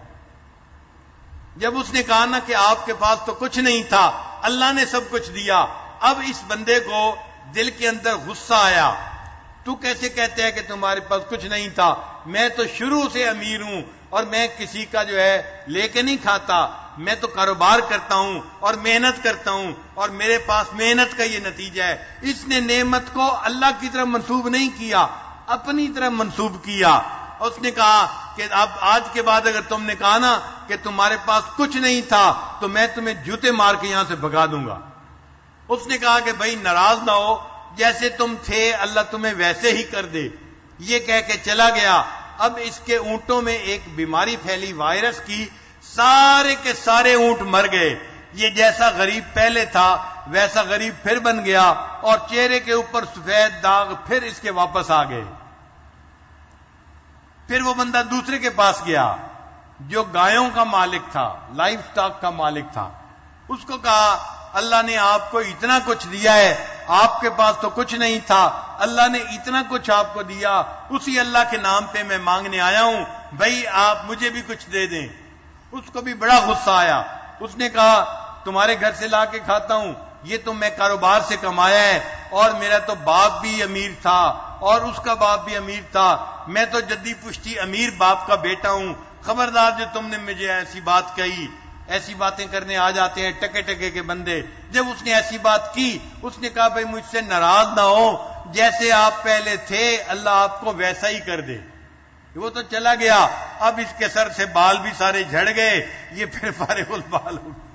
جب اس نے کہا نا کہ آپ کے پاس تو کچھ نہیں تھا، اللہ نے سب کچھ دیا، اب اس بندے کو دل کے اندر غصہ آیا. تو کیسے کہتے ہیں کہ تمہارے پاس کچھ نہیں تھا؟ میں تو شروع سے امیر ہوں اور میں کسی کا جو ہے لے کے نہیں کھاتا، میں تو کاروبار کرتا ہوں اور محنت کرتا ہوں اور میرے پاس محنت کا یہ نتیجہ ہے. اس نے نعمت کو اللہ کی طرف منسوب نہیں کیا، اپنی طرف منسوب کیا. اس نے کہا کہ اب آج کے بعد اگر تم نے کہا نا کہ تمہارے پاس کچھ نہیں تھا تو میں تمہیں جوتے مار کے یہاں سے بھگا دوں گا. اس نے کہا کہ بھائی ناراض نہ ہو، جیسے تم تھے اللہ تمہیں ویسے ہی کر دے. یہ کہہ کے چلا گیا. اب اس کے اونٹوں میں ایک بیماری پھیلی وائرس کی، سارے کے سارے اونٹ مر گئے. یہ جیسا غریب پہلے تھا ویسا غریب پھر بن گیا اور چہرے کے اوپر سفید داغ پھر اس کے واپس آ گئے. پھر وہ بندہ دوسرے کے پاس گیا جو گایوں کا مالک تھا, لائف سٹاک کا مالک تھا. اس کو کہا اللہ نے آپ کو اتنا کچھ دیا ہے, آپ کے پاس تو کچھ نہیں تھا, اللہ نے اتنا کچھ آپ کو دیا, اسی اللہ کے نام پہ میں مانگنے آیا ہوں, بھائی آپ مجھے بھی کچھ دے دیں. اس کو بھی بڑا غصہ آیا. اس نے کہا تمہارے گھر سے لا کے کھاتا ہوں, یہ تو میں کاروبار سے کمایا ہے, اور میرا تو باپ بھی امیر تھا اور اس کا باپ بھی امیر تھا, میں تو جدی پشتی امیر باپ کا بیٹا ہوں, خبردار جو تم نے مجھے ایسی بات کہی. ایسی باتیں کرنے آ جاتے ہیں ٹکے ٹکے کے بندے. جب اس نے ایسی بات کی, اس نے کہا بھائی مجھ سے ناراض نہ ہو, جیسے آپ پہلے تھے اللہ آپ کو ویسا ہی کر دے. وہ تو چلا گیا. اب اس کے سر سے بال بھی سارے جھڑ گئے, یہ پھر فارغ البال ہو گیا,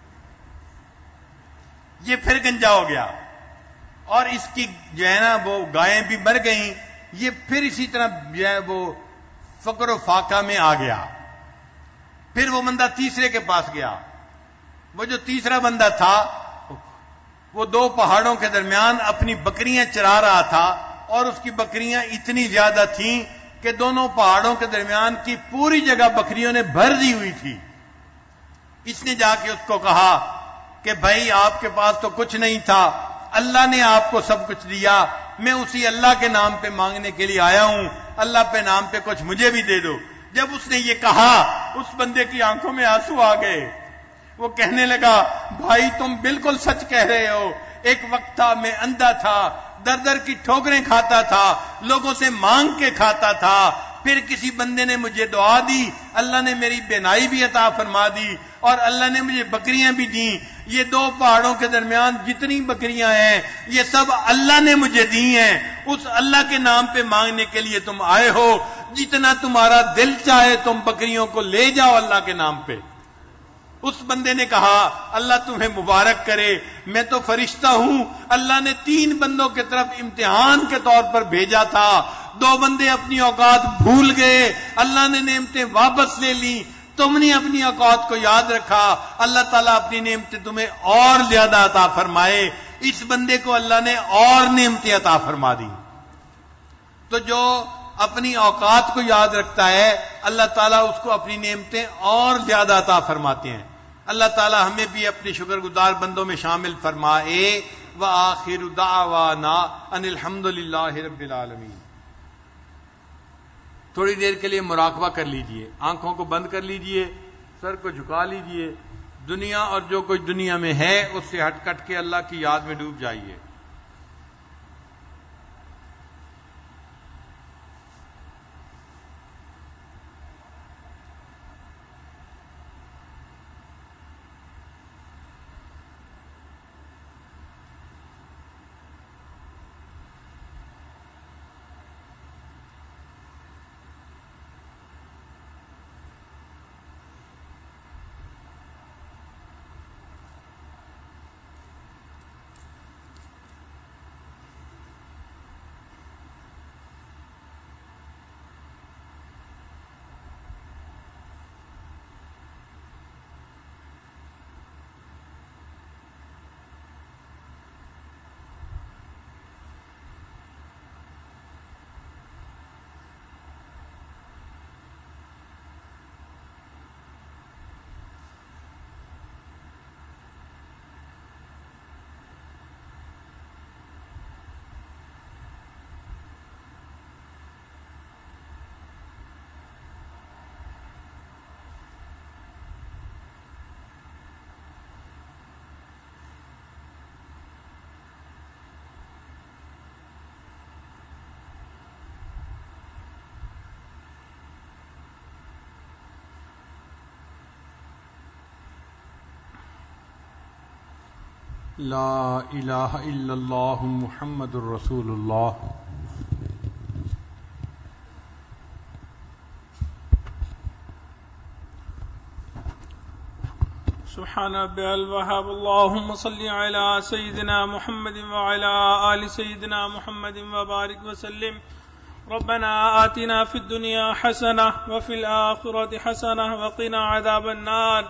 یہ پھر گنجا ہو گیا, اور اس کی جو ہے نا وہ گائیں بھی مر گئیں. یہ پھر اسی طرح جو ہے وہ فقر و فاقہ میں آ گیا. پھر وہ بندہ تیسرے کے پاس گیا. وہ جو تیسرا بندہ تھا وہ دو پہاڑوں کے درمیان اپنی بکریاں چرا رہا تھا, اور اس کی بکریاں اتنی زیادہ تھیں کہ دونوں پہاڑوں کے درمیان کی پوری جگہ بکریوں نے بھر دی ہوئی تھی. اس نے جا کے اس کو کہا کہ بھائی آپ کے پاس تو کچھ نہیں تھا, اللہ نے آپ کو سب کچھ دیا, میں اسی اللہ کے نام پہ مانگنے کے لیے آیا ہوں, اللہ پہ نام پہ کچھ مجھے بھی دے دو. جب اس نے یہ کہا اس بندے کی آنکھوں میں آنسو آ گئے. وہ کہنے لگا بھائی تم بالکل سچ کہہ رہے ہو, ایک وقت تھا میں اندھا تھا, در در کی ٹھوکریں کھاتا تھا, لوگوں سے مانگ کے کھاتا تھا, پھر کسی بندے نے مجھے دعا دی, اللہ نے میری بینائی بھی عطا فرما دی, اور اللہ نے مجھے بکریاں بھی دیں. یہ دو پہاڑوں کے درمیان جتنی بکریاں ہیں یہ سب اللہ نے مجھے دی ہیں. اس اللہ کے نام پہ مانگنے کے لیے تم آئے ہو, جتنا تمہارا دل چاہے تم بکریوں کو لے جاؤ اللہ کے نام پہ. اس بندے نے کہا اللہ تمہیں مبارک کرے, میں تو فرشتہ ہوں, اللہ نے 3 بندوں کی طرف امتحان کے طور پر بھیجا تھا, 2 بندے اپنی اوقات بھول گئے, اللہ نے نعمتیں واپس لے لی, تم نے اپنی اوقات کو یاد رکھا, اللہ تعالیٰ اپنی نعمتیں تمہیں اور زیادہ عطا فرمائے. اس بندے کو اللہ نے اور نعمتیں عطا فرما دی. تو جو اپنی اوقات کو یاد رکھتا ہے اللہ تعالیٰ اس کو اپنی نعمتیں اور زیادہ عطا فرماتے ہیں. اللہ تعالیٰ ہمیں بھی اپنے شکر گزار بندوں میں شامل فرمائے. وآخر دعوانا ان الحمد للہ رب العالمین. تھوڑی دیر کے لیے مراقبہ کر لیجئے, آنکھوں کو بند کر لیجئے, سر کو جھکا لیجئے, دنیا اور جو کچھ دنیا میں ہے اس سے ہٹ کٹ کے اللہ کی یاد میں ڈوب جائیے. لا الہ الا اللہ محمد الرسول اللہ. سبحان ربي الوهاب. اللهم صل على سيدنا محمد وعلى آل سيدنا محمد وبارك وسلم ربنا آتنا في الدنيا حسنة وفي الآخرة حسنة وقنا عذاب النار۔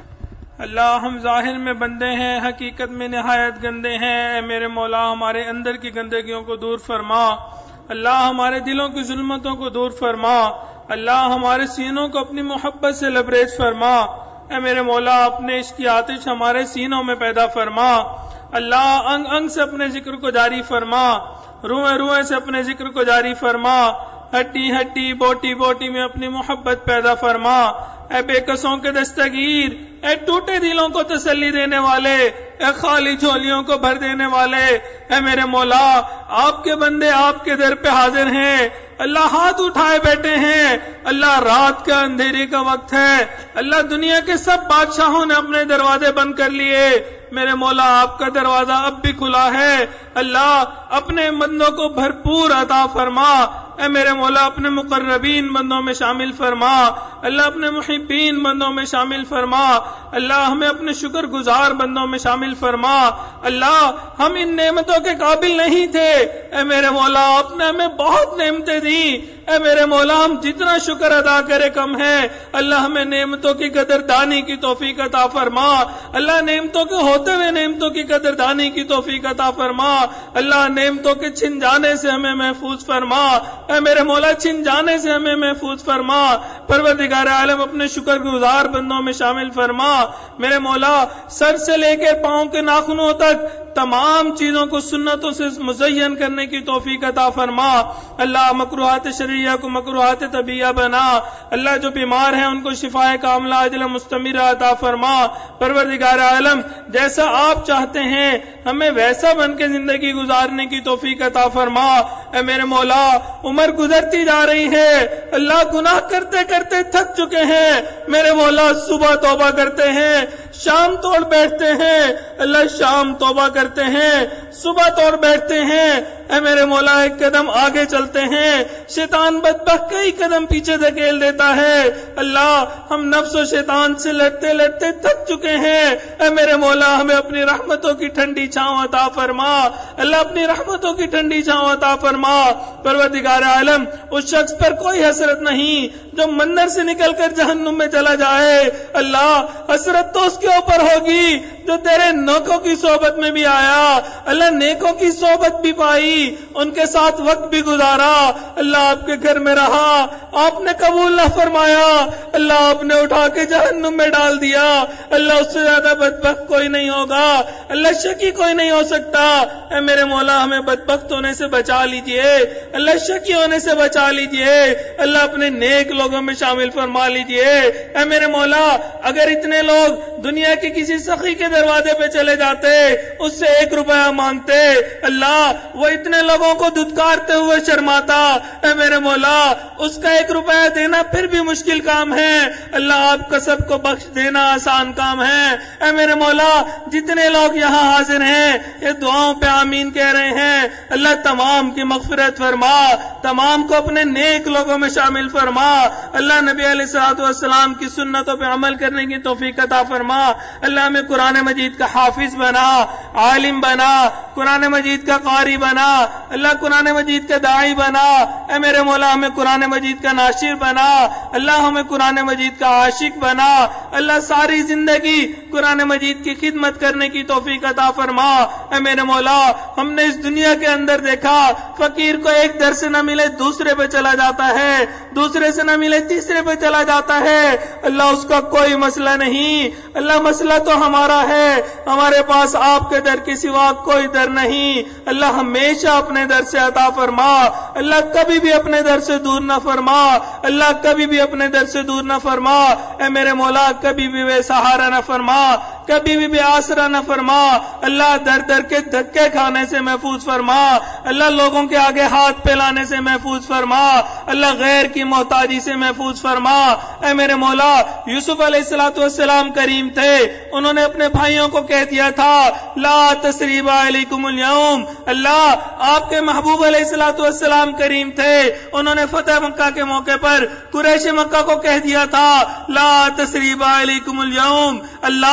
اللہ ہم ظاہر میں بندے ہیں، حقیقت میں نہایت گندے ہیں۔ اے میرے مولا ہمارے اندر کی گندگیوں کو دور فرما، اللہ ہمارے دلوں کی ظلمتوں کو دور فرما، اللہ ہمارے سینوں کو اپنی محبت سے لبریز فرما۔ اے میرے مولا اپنے عشق کی آتش ہمارے سینوں میں پیدا فرما، اللہ انگ انگ سے اپنے ذکر کو جاری فرما، روئے روئے سے اپنے ذکر کو جاری فرما، ہڈی ہڈی بوٹی بوٹی میں اپنی محبت پیدا فرما۔ اے بے کسوں کے دستگیر، اے ٹوٹے دلوں کو تسلی دینے والے، اے خالی جھولیوں کو بھر دینے والے، اے میرے مولا آپ کے بندے آپ کے در پہ حاضر ہیں، اللہ ہاتھ اٹھائے بیٹھے ہیں، اللہ رات کا اندھیری کا وقت ہے، اللہ دنیا کے سب بادشاہوں نے اپنے دروازے بند کر لیے، میرے مولا آپ کا دروازہ اب بھی کھلا ہے، اللہ اپنے بندوں کو بھرپور عطا فرما۔ اے میرے مولا اپنے مقربین بندوں میں شامل فرما، اللہ اپنے محبین بندوں میں شامل فرما، اللہ ہمیں اپنے شکر گزار بندوں میں شامل فرما۔ اللہ ہم ان نعمتوں کے قابل نہیں تھے، اے میرے مولا آپ نے ہمیں بہت نعمتیں دی، اے میرے مولا ہم جتنا شکر ادا کرے کم ہے، اللہ ہمیں نعمتوں کی قدردانی کی توفیق عطا فرما، اللہ نعمتوں کے ہوتے ہوئے نعمتوں کی قدردانی کی توفیق عطا فرما، اللہ نعمتوں کے چھن جانے سے ہمیں محفوظ فرما، اے میرے مولا چھن جانے سے ہمیں محفوظ فرما، پروردگار عالم اپنے شکر گزار بندوں میں شامل فرما۔ میرے مولا سر سے لے کر پاؤں کے ناخنوں تک تمام چیزوں کو سنتوں سے مزین کرنے کی توفیق عطا فرما، اللہ مکروہات شرعیہ کو مکروہات طبیعہ بنا، اللہ جو بیمار ہیں ان کو شفاء کاملہ عاجلہ مستمرہ عطا فرما۔ پروردگار عالم جیسا آپ چاہتے ہیں ہمیں ویسا بن کے زندگی گزارنے کی توفیق عطا فرما۔ اے میرے مولا عمر گزرتی جا رہی ہے، اللہ گناہ کرتے کرتے تھک چکے ہیں، میرے مولا صبح توبہ کرتے ہیں، شام توڑ بیٹھتے ہیں، اللہ شام توبہ کرتے ہیں، صبح توڑ بیٹھتے ہیں، اے میرے مولا ایک قدم آگے چلتے ہیں، شیطان بدبخت کئی قدم پیچھے دھکیل دیتا ہے، اللہ ہم نفس و شیطان سے لڑتے لڑتے تھک چکے ہیں، اے میرے مولا ہمیں اپنی رحمتوں کی ٹھنڈی چھاؤں عطا فرما، اللہ اپنی رحمتوں کی ٹھنڈی چھاؤں عطا فرما۔ پروردگار عالم اس شخص پر کوئی حسرت نہیں جو مندر سے نکل کر جہنم میں چلا جائے، اللہ حسرت تو اس کے اوپر ہوگی جو تیرے نیکوں کی صحبت میں بھی آیا، اللہ نیکوں کی صحبت بھی پائی، ان کے ساتھ وقت بھی گزارا، اللہ آپ کے گھر میں رہا، آپ نے قبول نہ فرمایا، اللہ آپ نے اٹھا کے جہنم میں ڈال دیا، اللہ اس سے زیادہ بدبخت کوئی نہیں ہوگا، اللہ شقی کوئی نہیں ہو سکتا۔ اے میرے مولا ہمیں بدبخت ہونے سے بچا لیجئے، اللہ شقی ہونے سے بچا لیجئے، اللہ اپنے نیک لوگوں میں شامل فرما لیجئے۔ اے میرے مولا اگر اتنے لوگ دنیا کے کسی سخی کے دروازے پہ چلے جاتے، اس سے 1 روپیہ مانگتے، اللہ وہ اتنے لوگوں کو دھتکارتے ہوئے شرماتا، اے میرے مولا اس کا 1 روپیہ دینا پھر بھی مشکل کام ہے، اللہ آپ کا سب کو بخش دینا آسان کام ہے۔ اے میرے مولا جتنے لوگ یہاں حاضر ہیں یہ دعاؤں پہ آمین کہہ رہے ہیں، اللہ تمام کی مغفرت فرما، تمام کو اپنے نیک لوگوں میں شامل فرما، اللہ نبی علیہ الصلوۃ والسلام کی سنتوں پہ عمل کرنے کی توفیق عطا فرما، اللہ ہمیں قرآن مجید کا حافظ بنا، عالم بنا، قرآن مجید کا قاری بنا، اللہ قرآن مجید کا داعی بنا، اے میرے مولا ہمیں قرآن مجید کا ناشر بنا، اللہ ہمیں قرآن مجید کا عاشق بنا، اللہ ساری زندگی قرآن مجید کی خدمت کرنے کی توفیق عطا فرما۔ اے میرے مولا ہم نے اس دنیا کے اندر دیکھا فقیر کو ایک در سے نہ ملے دوسرے پہ چلا جاتا ہے، دوسرے سے نہ ملے تیسرے پہ چلا جاتا ہے، اللہ اس کا کوئی مسئلہ نہیں، اللہ مسئلہ تو ہمارا ہے، ہمارے پاس آپ کے در کے سوا کوئی در نہیں، اللہ ہمیشہ اپنے در سے عطا فرما، اللہ کبھی بھی اپنے در سے دور نہ فرما، اللہ کبھی بھی اپنے در سے دور نہ فرما، اے میرے مولا کبھی بھی بے سہارا نہ فرما، کبھی بھی بے آسرا نہ فرما، اللہ در در کے دھکے کھانے سے محفوظ فرما، اللہ لوگوں کے آگے ہاتھ پھیلانے سے محفوظ فرما، اللہ غیر کی محتاجی سے محفوظ فرما۔ اے میرے مولا یوسف علیہ السلام کریم تھے، انہوں نے اپنے بھائیوں کو کہہ دیا تھا لا تثریب علیکم اليوم، اللہ آپ کے محبوب علیہ السلام کریم تھے، انہوں نے فتح مکہ کے موقع پر قریش مکہ کو کہہ دیا تھا لا تثریب علیکم اليوم، اللہ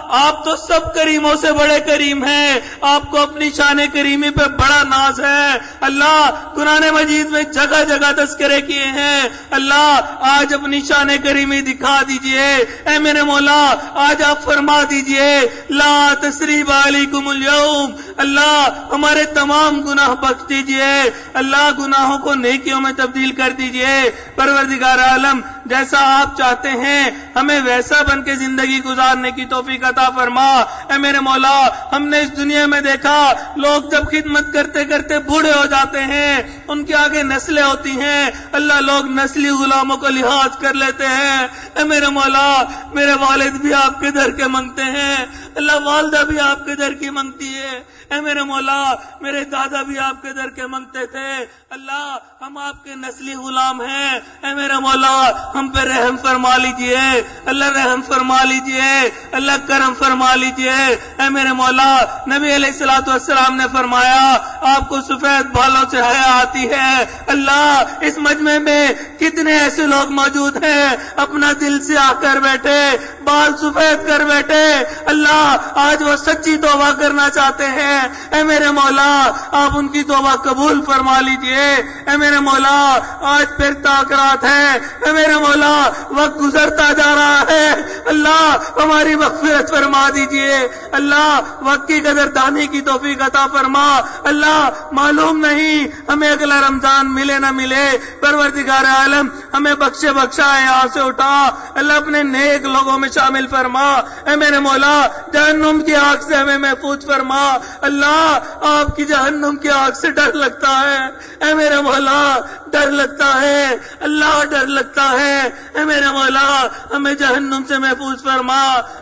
آپ تو سب کریموں سے بڑے کریم ہیں، آپ کو اپنی شان کریمی پہ بڑا ناز ہے۔ اللہ قرآن مجید میں جگہ جگہ تذکرے کیے ہیں، اللہ آج اپنی شان کریمی دکھا دیجئے، اے میرے مولا آج آپ فرما دیجئے لا تثریب علیکم اليوم، اللہ ہمارے تمام گناہ بخش دیجئے، اللہ گناہوں کو نیکیوں میں تبدیل کر دیجئے۔ پروردگار عالم جیسا آپ چاہتے ہیں ہمیں ویسا بن کے زندگی گزارنے کی توفیق عطا فرما۔ اے میرے مولا ہم نے اس دنیا میں دیکھا لوگ جب خدمت کرتے کرتے بوڑھے ہو جاتے ہیں، ان کے آگے نسلیں ہوتی ہیں، اللہ لوگ نسلی غلاموں کو لحاظ کر لیتے ہیں۔ اے میرے مولا میرے والد بھی آپ کے در کے منگتے ہیں، اللہ والدہ بھی آپ کے در کی منگتی ہے، اے میرے مولا میرے دادا بھی آپ کے در کے منگتے تھے، اللہ ہم آپ کے نسلی غلام ہیں، اے میرے مولا ہم پہ رحم فرما لیجئے، اللہ رحم فرما لیجئے، اللہ کرم فرما لیجئے۔ اے میرے مولا نبی علیہ الصلوۃ والسلام نے فرمایا آپ کو سفید بالوں سے حیا آتی ہے، اللہ اس مجمع میں کتنے ایسے لوگ موجود ہیں اپنا دل سے آ کر بیٹھے، بال سفید کر بیٹھے، اللہ آج وہ سچی توبہ کرنا چاہتے ہیں، اے میرے مولا آپ ان کی توبہ قبول فرما لیجئے۔ اے میرے مولا آج پھر تاکرات ہے، اے میرے مولا وقت گزرتا جا رہا ہے، اللہ ہماری مغفرت فرما دیجئے، اللہ وقت کی قدردانی کی توفیق عطا فرما۔ اللہ معلوم نہیں ہمیں اگلا رمضان ملے نہ ملے، پروردگار عالم ہمیں بخشے بخشا یہاں سے اٹھا، اللہ اپنے نیک لوگوں میں شامل فرما۔ اے میرے مولا جہنم کی آگ سے ہمیں محفوظ فرما، اللہ آپ کی جہنم کی آگ سے ڈر لگتا ہے، اے میرے مولا ڈر لگتا ہے، اللہ ڈر لگتا ہے، اے میرے مولا ہمیں جہنم سے محفوظ فرما۔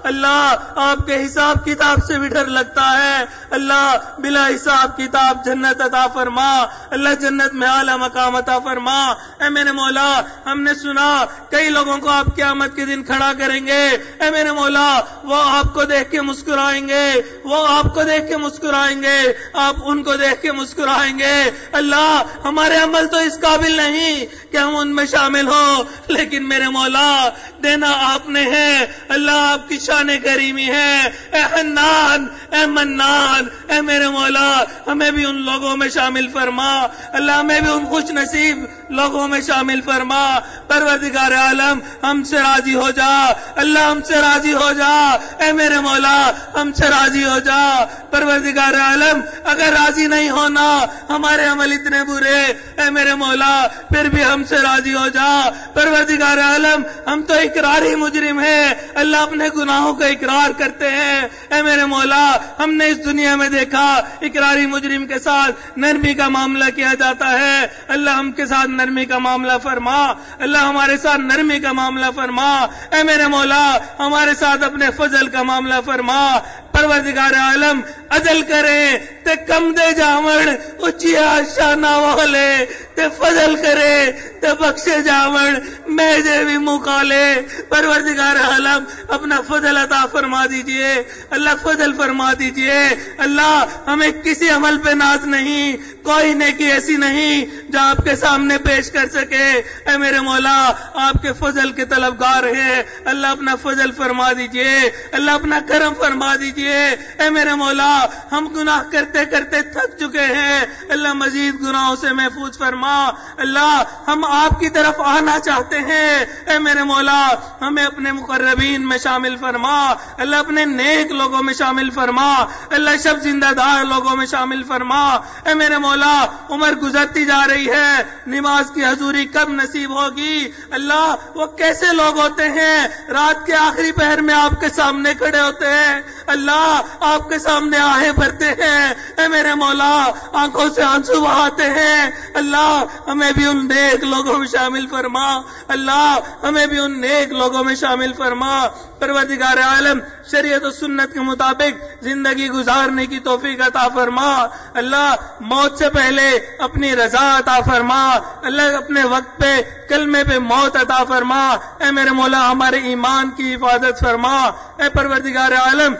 اللہ آپ کے حساب کتاب سے بھی ڈر لگتا ہے، اللہ بلا حساب کتاب جنت عطا فرما، اللہ جنت میں اعلی مقام عطا فرما۔ اے میرے مولا ہم نے سنا کئی لوگوں کو آپ قیامت کے دن کھڑا کریں گے، اے میرے مولا وہ آپ کو دیکھ کے مسکرائیں گے، وہ آپ کو دیکھ کے مسکرائیں گے، آپ ان کو دیکھ کے مسکرائیں گے۔ اللہ ہمارے عمل تو اس قابل نہیں کہ ہم ان میں شامل ہوں، لیکن میرے مولا دینا آپ نے ہے، اللہ آپ کی شان کریمی ہے، اے حنان اے منان، اے میرے مولا ہمیں بھی ان لوگوں میں شامل فرما، اللہ ہمیں بھی ان خوش نصیب لوگوں میں شامل فرما۔ پروردگار عالم ہم سے راضی ہو جا، اللہ ہم سے راضی ہو جا، اے میرے مولا ہم سے راضی ہو جا۔ پروردگار عالم اگر راضی نہیں ہونا ہمارے عمل اتنے برے، اے میرے مولا پھر بھی ہم سے راضی ہو جا۔ پروردگار عالم ہم تو اقراری مجرم ہیں، اللہ اپنے گناہوں کا اقرار کرتے ہیں، اے میرے مولا ہم نے اس دنیا میں دیکھا اقراری مجرم کے ساتھ نرمی کا معاملہ کیا جاتا ہے، اللہ ہم کے ساتھ نرمی کا معاملہ فرما، اللہ ہمارے ساتھ نرمی کا معاملہ فرما، اے میرے مولا ہمارے ساتھ اپنے فضل کا معاملہ فرما۔ پروردگار عالم عدل کرے تے کم دے جاون اچھی شانہ والے تے فضل کرے تے بخشے جاون میں جے بھی مقالے۔ پروردگار عالم اپنا فضل عطا فرما دیجئے، اللہ فضل فرما دیجئے، اللہ ہمیں کسی عمل پہ ناز نہیں، کوئی نیکی ایسی نہیں جو آپ کے سامنے پیش کر سکے، اے میرے مولا آپ کے فضل کے طلبگار ہیں، اللہ اپنا فضل فرما دیجئے، اللہ اپنا کرم فرما دیجئے۔ اے میرے مولا ہم گناہ کرتے کرتے تھک چکے ہیں، اللہ مزید گناہوں سے محفوظ فرما، اللہ ہم آپ کی طرف آنا چاہتے ہیں، اے میرے مولا ہمیں اپنے مقربین میں شامل فرما، اللہ اپنے نیک لوگوں میں شامل فرما، اللہ شب زندہ دار لوگوں میں شامل فرما۔ اے میرے مولا عمر گزرتی جا رہی ہے، نماز کی حضوری کب نصیب ہوگی؟ اللہ وہ کیسے لوگ ہوتے ہیں رات کے آخری پہر میں آپ کے سامنے کھڑے ہوتے ہیں، اللہ آپ کے سامنے آہیں بھرتے ہیں، اے میرے مولا آنکھوں سے آنسو بہاتے ہیں، اللہ ہمیں بھی ان نیک لوگوں میں شامل فرما، اللہ ہمیں بھی ان نیک لوگوں میں شامل فرما۔ پروردگار عالم شریعت و سنت کے مطابق زندگی گزارنے کی توفیق عطا فرما، اللہ موت سے پہلے اپنی رضا عطا فرما، اللہ اپنے وقت پہ کلمے پہ موت عطا فرما، اے میرے مولا ہمارے ایمان کی حفاظت فرما۔ اے پروردگار عالم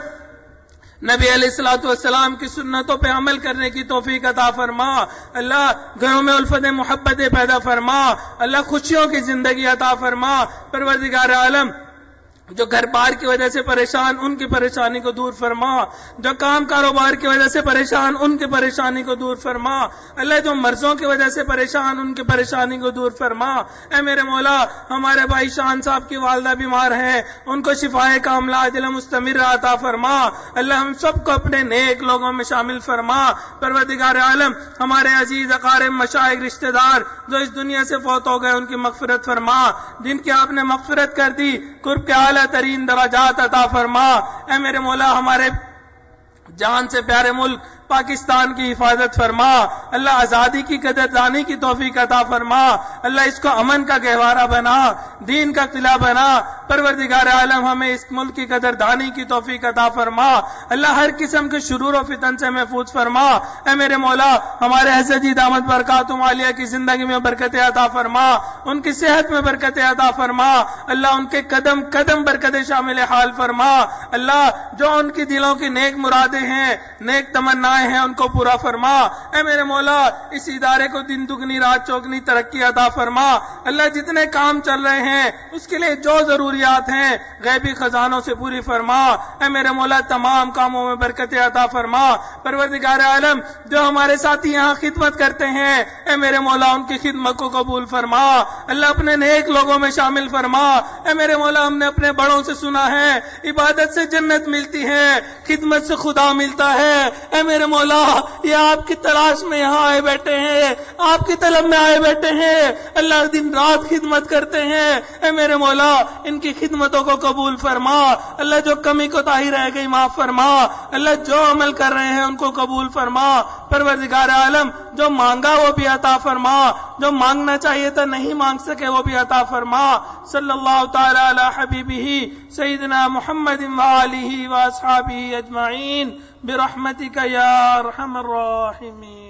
نبی علیہ الصلوۃ والسلام کی سنتوں پہ عمل کرنے کی توفیق عطا فرما، اللہ گھروں میں الفت محبت پیدا فرما، اللہ خوشیوں کی زندگی عطا فرما۔ پروردگار عالم جو گھر بار کی وجہ سے پریشان ان کی پریشانی کو دور فرما، جو کام کاروبار کی وجہ سے پریشان ان کی پریشانی کو دور فرما، اللہ جو مرضوں کی وجہ سے پریشان ان کی پریشانی کو دور فرما۔ اے میرے مولا ہمارے بھائی شان صاحب کی والدہ بیمار ہیں، ان کو شفائے کاملہ عاجلہ مستمرہ عطا فرما، اللہ ہم سب کو اپنے نیک لوگوں میں شامل فرما۔ پروردگار عالم ہمارے عزیز اقارب مشائخ رشتہ دار جو اس دنیا سے فوت ہو گئے ان کی مغفرت فرما، جن کی آپ نے مغفرت کر دی قرب کے اعلیٰ ترین درجات عطا فرما۔ اے میرے مولا ہمارے جان سے پیارے ملک پاکستان کی حفاظت فرما، اللہ آزادی کی قدردانی کی توفیق عطا فرما، اللہ اس کو امن کا گہوارہ بنا، دین کا قلعہ بنا۔ پروردگار عالم ہمیں اس ملک کی قدردانی کی توفیق عطا فرما، اللہ ہر قسم کے شرور و فتن سے محفوظ فرما۔ اے میرے مولا ہمارے حضرت جی دامت برکاتہم عالیہ کی زندگی میں برکت عطا فرما، ان کی صحت میں برکت عطا فرما، اللہ ان کے قدم قدم برکت شامل حال فرما، اللہ جو ان کی دلوں کی نیک مرادیں ہیں، نیک تمنا ہیں ان کو پورا فرما۔ اے میرے مولا اس ادارے کو دن دگنی رات چوگنی ترقی عطا فرما، اللہ جتنے کام چل رہے ہیں اس کے لیے جو ضروریات ہیں غیبی خزانوں سے پوری فرما۔ اے میرے مولا تمام کاموں میں برکت عطا فرما۔ پروردگار عالم جو ہمارے ساتھی یہاں خدمت کرتے ہیں اے میرے مولا ان کی خدمت کو قبول فرما، اللہ اپنے نیک لوگوں میں شامل فرما۔ اے میرے مولا ہم نے اپنے بڑوں سے سنا ہے عبادت سے جنت ملتی ہے، خدمت سے خدا ملتا ہے۔ اے میرے مولا یہ آپ کی تلاش میں یہاں آئے بیٹھے ہیں، آپ کی طلب میں آئے بیٹھے ہیں، اللہ دن رات خدمت کرتے ہیں۔ اے میرے مولا ان کی خدمتوں کو قبول فرما، اللہ جو کمی کوتاہی رہ گئی معاف فرما، اللہ جو عمل کر رہے ہیں ان کو قبول فرما۔ پروردگار عالم جو مانگا وہ بھی عطا فرما، جو مانگنا چاہیے تھا نہیں مانگ سکے وہ بھی عطا فرما۔ صلی اللہ تعالی علی حبیبہ سیدنا محمد وآلہ واصحابہ اجمعین برحمتک یا ارحم الراحمین۔